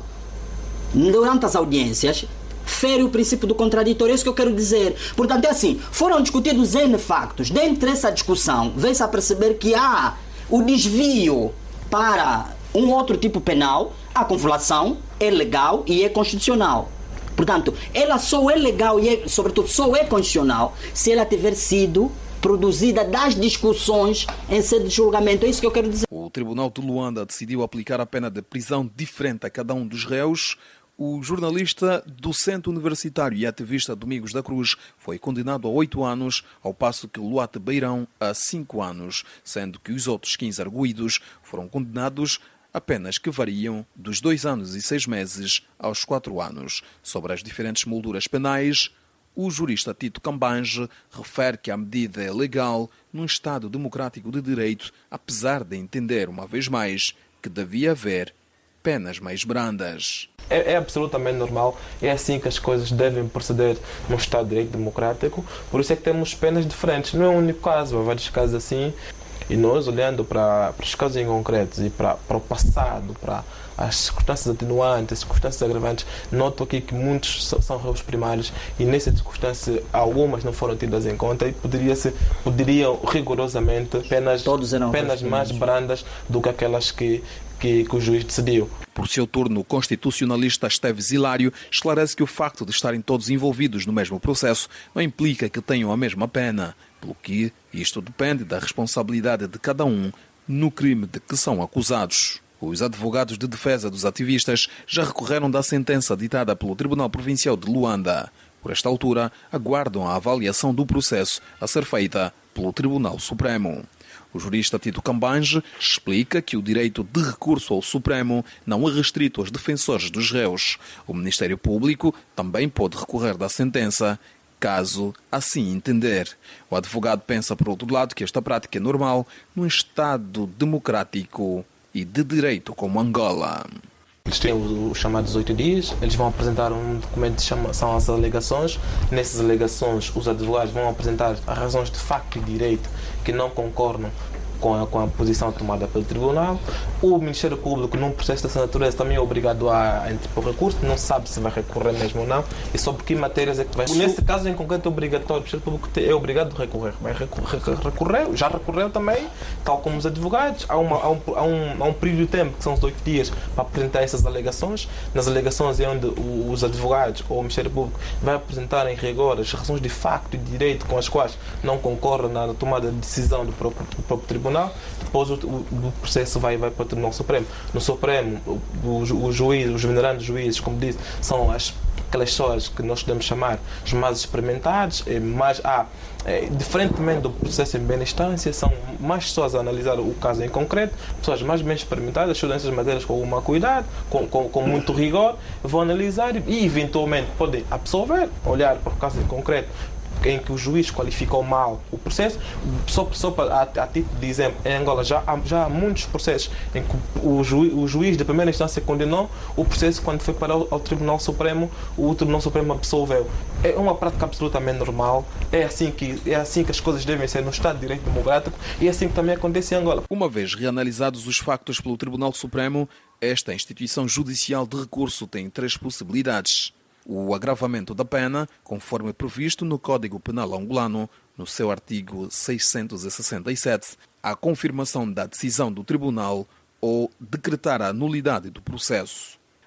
H: durante as audiências fere o princípio do contraditório, é isso que eu quero dizer. Portanto, é assim, foram discutidos N factos. Dentro dessa discussão, veio-se a perceber que há o desvio para um outro tipo penal, a convolução é legal e é constitucional. Portanto, ela só é legal e, é, sobretudo, só é constitucional se ela tiver sido produzida das discussões em sede de julgamento. É isso que eu quero dizer.
C: O Tribunal de Luanda decidiu aplicar a pena de prisão diferente a cada um dos réus. O jornalista, docente universitário e ativista Domingos da Cruz foi condenado a oito anos, ao passo que Luate Beirão a cinco anos, sendo que os outros quinze arguidos foram condenados a penas que variam dos dois anos e seis meses aos quatro anos. Sobre as diferentes molduras penais, o jurista Tito Cambange refere que a medida é legal num Estado democrático de direito, apesar de entender, uma vez mais, que devia haver penas mais brandas.
U: É, é absolutamente normal, é assim que as coisas devem proceder num Estado de Direito democrático, por isso é que temos penas diferentes. Não é o único caso, há vários casos assim, e nós, olhando para, para os casos em concretos e para, para o passado, para as circunstâncias atenuantes, as circunstâncias agravantes, noto aqui que muitos são réus primários e nessas circunstâncias algumas não foram tidas em conta e poderia-se, poderiam rigorosamente penas, penas mais brandas do que aquelas que Que, que o juiz decidiu.
C: Por seu turno, o constitucionalista Esteves Hilário esclarece que o facto de estarem todos envolvidos no mesmo processo não implica que tenham a mesma pena, pelo que isto depende da responsabilidade de cada um no crime de que são acusados. Os advogados de defesa dos ativistas já recorreram da sentença ditada pelo Tribunal Provincial de Luanda. Por esta altura, aguardam a avaliação do processo a ser feita pelo Tribunal Supremo. O jurista Tito Cambange explica que o direito de recurso ao Supremo não é restrito aos defensores dos réus. O Ministério Público também pode recorrer da sentença, caso assim entender. O advogado pensa, por outro lado, que esta prática é normal num Estado democrático e de direito como Angola.
U: Eles têm os chamados oito dias, eles vão apresentar um documento que são as alegações. Nessas alegações, os advogados vão apresentar as razões de facto e direito que não concordam com a, com a posição tomada pelo Tribunal. O Ministério Público, num processo dessa natureza, também é obrigado a interpor recurso, não sabe se vai recorrer mesmo ou não, e sobre que matérias é que vai... Nesse caso, em concreto, é obrigatório, o Ministério Público é obrigado a recorrer. Vai recorrer, já recorreu também, tal como os advogados. Há, uma, há, um, há, um, há um período de tempo, que são os oito dias, para apresentar essas alegações. Nas alegações é onde os advogados ou o Ministério Público vai apresentar em rigor as razões de facto e de direito com as quais não concordam na tomada de decisão do próprio, do próprio Tribunal. Depois o, o, o processo vai, vai para o Tribunal Supremo. No Supremo, o, o, o juiz, os venerandos juízes, como disse, são as, aquelas pessoas que nós podemos chamar os mais experimentados, mas há, é, diferentemente do processo em primeira instância, são mais pessoas a analisar o caso em concreto, pessoas mais bem experimentadas, estudam essas matérias com alguma cuidado, com, com, com muito rigor, vão analisar e eventualmente podem absolver, olhar para o caso em concreto, em que o juiz qualificou mal o processo. Só, só para, a, a título de exemplo, em Angola já há, já há muitos processos em que o juiz, o juiz de primeira instância condenou o processo, quando foi para o, ao Tribunal Supremo, o Tribunal Supremo absolveu. É uma prática absolutamente normal, é assim, que, é assim que as coisas devem ser no Estado de Direito Democrático e é assim que também acontece em Angola.
C: Uma vez reanalisados os factos pelo Tribunal Supremo, esta instituição judicial de recurso tem três possibilidades. O agravamento da pena, conforme previsto no Código Penal angolano, no seu artigo seiscentos e sessenta e sete, a confirmação da decisão do tribunal ou decretar a nulidade do processo.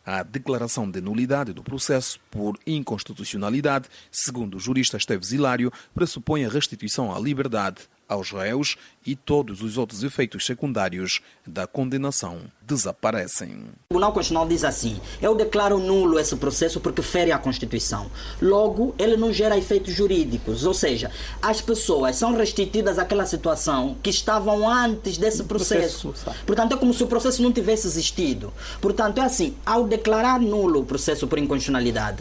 C: à declaração de nulidade do processo por inconstitucionalidade, segundo o jurista Esteves Hilário, pressupõe a restituição à liberdade aos réus e todos os outros efeitos secundários da condenação desaparecem.
H: O Tribunal Constitucional diz assim: eu declaro nulo esse processo porque fere a Constituição. Logo, ele não gera efeitos jurídicos, ou seja, as pessoas são restituídas àquela situação que estavam antes desse processo. Portanto, é como se o processo não tivesse existido. Portanto, é assim, ao declarar nulo o processo por inconstitucionalidade,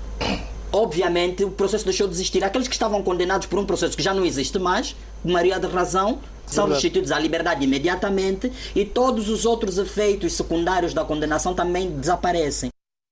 H: obviamente o processo deixou de existir. Aqueles que estavam condenados por um processo que já não existe mais, por maioria de razão, são restituídos à liberdade imediatamente e todos os outros efeitos secundários da condenação também desaparecem.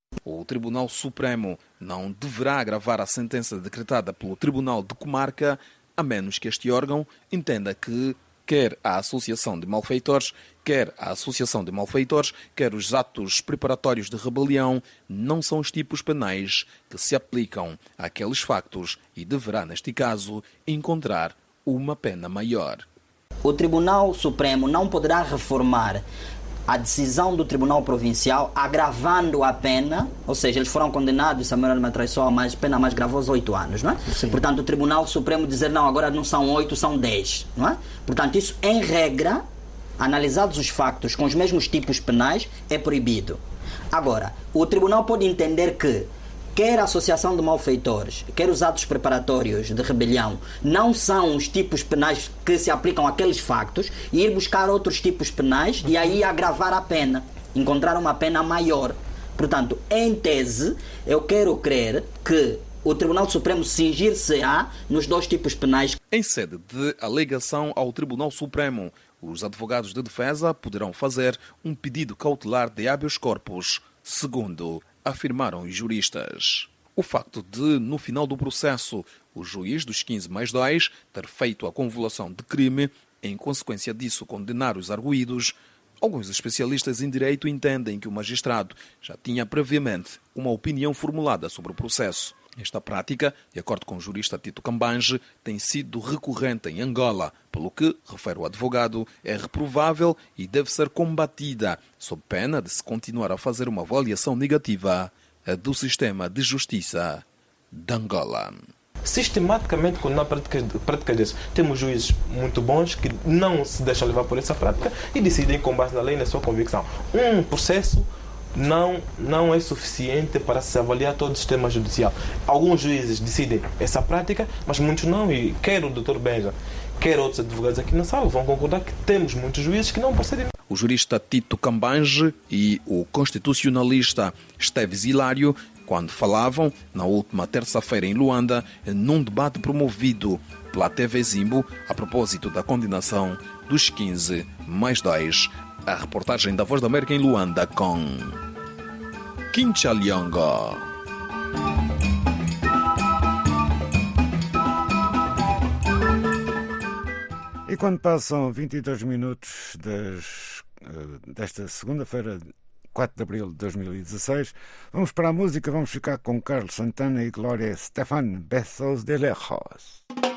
C: O Tribunal Supremo não deverá agravar a sentença decretada pelo Tribunal de Comarca, a menos que este órgão entenda que quer a associação de malfeitores, quer a associação de malfeitores, quer os atos preparatórios de rebelião, não são os tipos penais que se aplicam àqueles factos e deverá, neste caso, encontrar uma pena maior.
H: O Tribunal Supremo não poderá reformar a decisão do Tribunal Provincial agravando a pena, ou seja, eles foram condenados, se a memória não me traiçoa, a mais, pena mais gravosa, oito anos, não é? Sim. Portanto, o Tribunal Supremo dizer, não, agora não são oito, são dez, não é? Portanto, isso, em regra, analisados os factos com os mesmos tipos penais, é proibido. Agora, o Tribunal pode entender que quer a associação de malfeitores, quer os atos preparatórios de rebelião, não são os tipos penais que se aplicam àqueles factos, e ir buscar outros tipos penais e aí agravar a pena, encontrar uma pena maior. Portanto, em tese, eu quero crer que o Tribunal Supremo cingir-se-á nos dois tipos penais.
C: Em sede de alegação ao Tribunal Supremo, os advogados de defesa poderão fazer um pedido cautelar de habeas corpus, segundo afirmaram os juristas. O facto de, no final do processo, o juiz dos quinze mais dois ter feito a convolução de crime, em consequência disso condenar os arguidos, alguns especialistas em direito entendem que o magistrado já tinha previamente uma opinião formulada sobre o processo. Esta prática, de acordo com o jurista Tito Cambange, tem sido recorrente em Angola, pelo que, refere o advogado, é reprovável e deve ser combatida, sob pena de se continuar a fazer uma avaliação negativa do sistema de justiça de Angola.
U: Sistematicamente, quando há práticas, práticas dessas, temos juízes muito bons que não se deixam levar por essa prática e decidem com base na lei e na sua convicção. Um processo Não, não é suficiente para se avaliar todo o sistema judicial. Alguns juízes decidem essa prática, mas muitos não. E quer o doutor Benja, quer outros advogados aqui na sala vão concordar que temos muitos juízes que não procedem.
C: O jurista Tito Cambange e o constitucionalista Esteves Hilário, quando falavam na última terça-feira em Luanda, num debate promovido pela T V Zimbo, a propósito da condenação dos quinze mais dois. A reportagem da Voz da América em Luanda com Kincha Liongo.
O: E quando passam vinte e dois minutos das, desta segunda-feira, quatro de abril de dois mil e dezesseis, vamos para a música, vamos ficar com Carlos Santana e Glória Estefan, Besos de Lejos.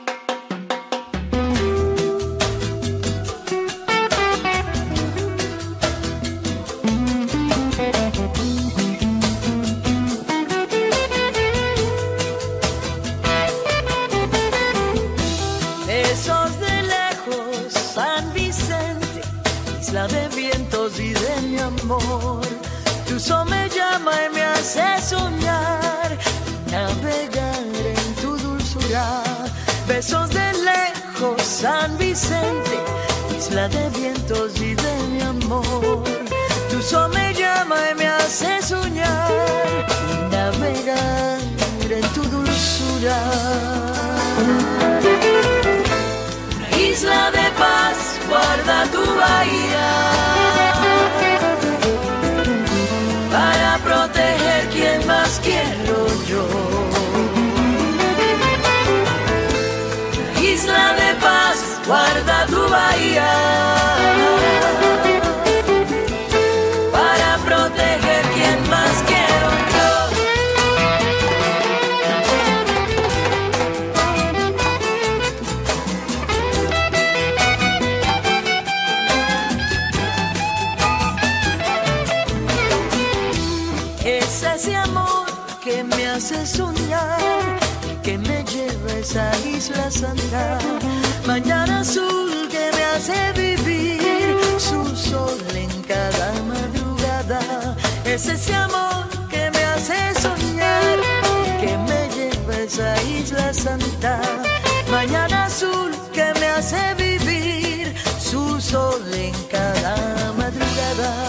G: Tu sol me llama y me hace soñar, navegar en tu dulzura. Besos de lejos, San Vicente, isla de vientos y de mi amor. Tu sol me llama y me hace soñar, navegar en tu dulzura. Una isla de paz guarda tu bahía, para proteger quien más quiero yo. Una isla de paz guarda tu bahía, para hace soñar, que me lleva a esa isla santa. Mañana azul que me hace vivir, su sol en cada madrugada. Es ese amor que me hace soñar, que me lleva a esa isla santa. Mañana azul que me hace vivir, su sol en cada madrugada.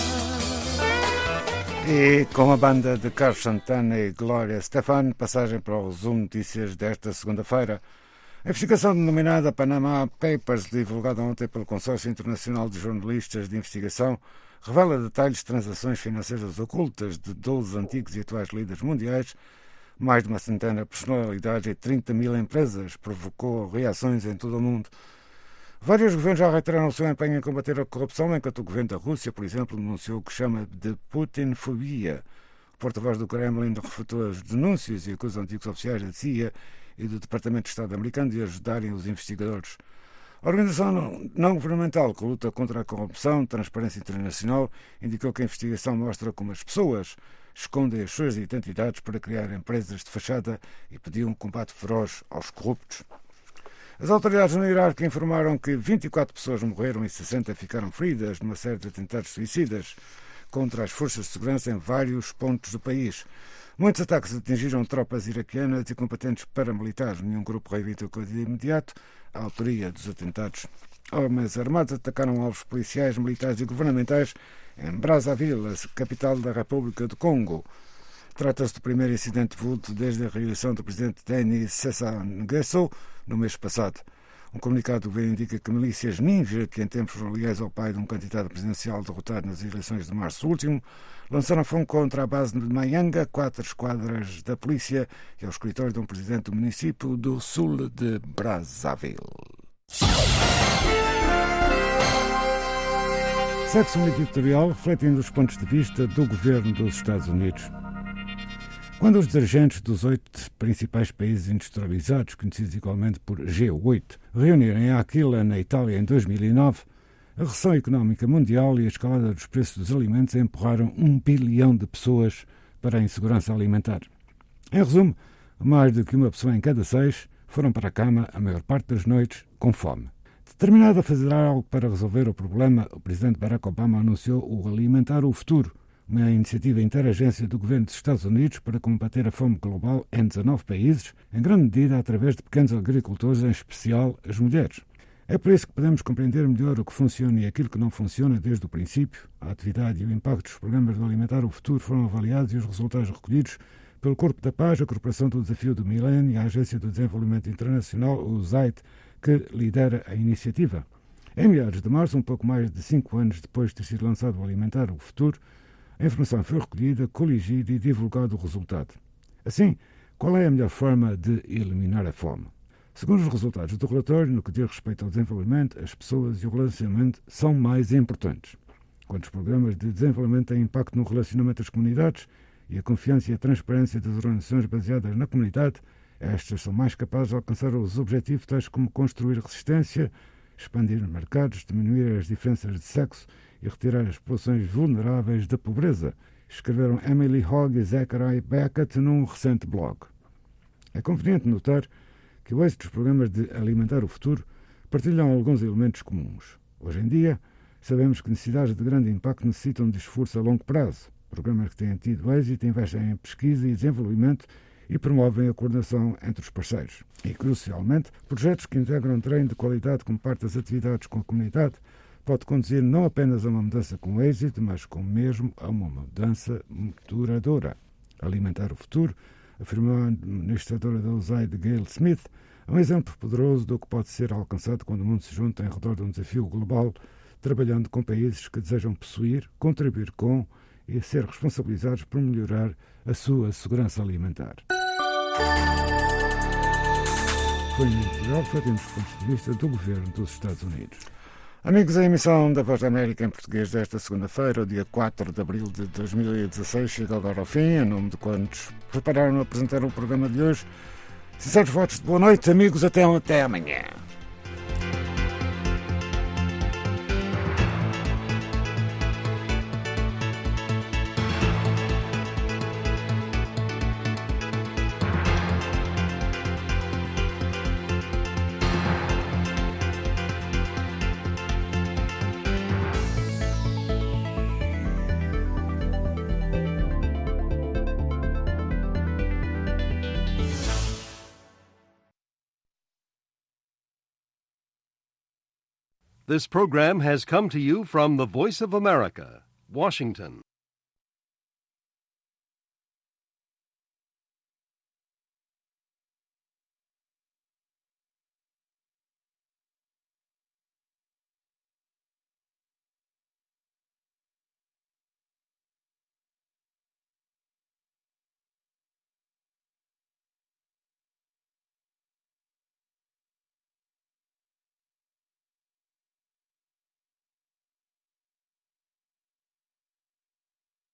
O: E com a banda de Carlos Santana e Glória Stefan, passagem para o resumo de notícias desta segunda-feira. A investigação denominada Panama Papers, divulgada ontem pelo Consórcio Internacional de Jornalistas de Investigação, revela detalhes de transações financeiras ocultas de doze antigos e atuais líderes mundiais, mais de uma centena de personalidades e trinta mil empresas, provocou reações em todo o mundo. Vários governos já reiteraram o seu empenho em combater a corrupção, enquanto o governo da Rússia, por exemplo, denunciou o que chama de Putinfobia. O porta-voz do Kremlin refutou as denúncias e acusa antigos oficiais da C I A e do Departamento de Estado americano de ajudarem os investigadores. A organização não-governamental que luta contra a corrupção, Transparência Internacional, indicou que a investigação mostra como as pessoas escondem as suas identidades para criar empresas de fachada e pediu um combate feroz aos corruptos. As autoridades no Iraque informaram que vinte e quatro pessoas morreram e sessenta ficaram feridas numa série de atentados suicidas contra as forças de segurança em vários pontos do país. Muitos ataques atingiram tropas iraquianas e combatentes paramilitares. Nenhum grupo reivindicou de imediato a autoria dos atentados. Homens armados atacaram alvos policiais, militares e governamentais em Brazzaville, a capital da República do Congo. Trata-se do primeiro incidente vulto desde a reeleição do presidente Denis Sassou Nguesso no mês passado. Um comunicado do governo indica que milícias ninja, que em tempos foram aliás ao pai de um candidato presidencial derrotado nas eleições de março último, lançaram fogo contra a base de Mayanga, quatro esquadras da polícia e ao escritório de um presidente do município do sul de Brazzaville. Segue-se um editorial refletindo os pontos de vista do governo dos Estados Unidos. Quando os dirigentes dos oito principais países industrializados, conhecidos igualmente por G oito, reunirem a Aquila na Itália em dois mil e nove, a recessão económica mundial e a escalada dos preços dos alimentos empurraram um bilhão de pessoas para a insegurança alimentar. Em resumo, mais do que uma pessoa em cada seis foram para a cama a maior parte das noites com fome. Determinado a fazer algo para resolver o problema, o presidente Barack Obama anunciou o Alimentar o Futuro, uma iniciativa interagência do governo dos Estados Unidos para combater a fome global em dezanove países, em grande medida através de pequenos agricultores, em especial as mulheres. É por isso que podemos compreender melhor o que funciona e aquilo que não funciona desde o princípio. A atividade e o impacto dos programas do Alimentar o Futuro foram avaliados e os resultados recolhidos pelo Corpo da Paz, a Corporação do Desafio do Milénio e a Agência do Desenvolvimento Internacional, o U S A I D, que lidera a iniciativa. Em meados de março, um pouco mais de cinco anos depois de ter sido lançado o Alimentar o Futuro, a informação foi recolhida, coligida e divulgado o resultado. Assim, qual é a melhor forma de eliminar a fome? Segundo os resultados do relatório, no que diz respeito ao desenvolvimento, as pessoas e o relacionamento são mais importantes. Quando os programas de desenvolvimento têm impacto no relacionamento das comunidades e a confiança e a transparência das organizações baseadas na comunidade, estas são mais capazes de alcançar os objetivos tais como construir resistência, expandir mercados, diminuir as diferenças de sexo e retirar as populações vulneráveis da pobreza, escreveram Emily Hogg e Zachary Beckett num recente blog. É conveniente notar que o êxito dos programas de Alimentar o Futuro partilham alguns elementos comuns. Hoje em dia, sabemos que necessidades de grande impacto necessitam de esforço a longo prazo. Programas que têm tido êxito investem em pesquisa e desenvolvimento e promovem a coordenação entre os parceiros. E, crucialmente, projetos que integram treino de qualidade como parte das atividades com a comunidade pode conduzir não apenas a uma mudança com êxito, mas com mesmo a uma mudança duradoura. Alimentar o Futuro, afirmou a administradora da U S A I D, Gail Smith, é um exemplo poderoso do que pode ser alcançado quando o mundo se junta em redor de um desafio global, trabalhando com países que desejam possuir, contribuir com e ser responsabilizados por melhorar a sua segurança alimentar. Foi um editorial refletindo os pontos de vista do governo dos Estados Unidos. Amigos, a emissão da Voz da América em português desta segunda-feira, o dia quatro de abril de dois mil e dezasseis, chega agora ao fim. Em nome de quantos prepararam a apresentar o programa de hoje, sinceros votos de boa noite, amigos, até, até amanhã.
J: This program has come to you from the Voice of America, Washington.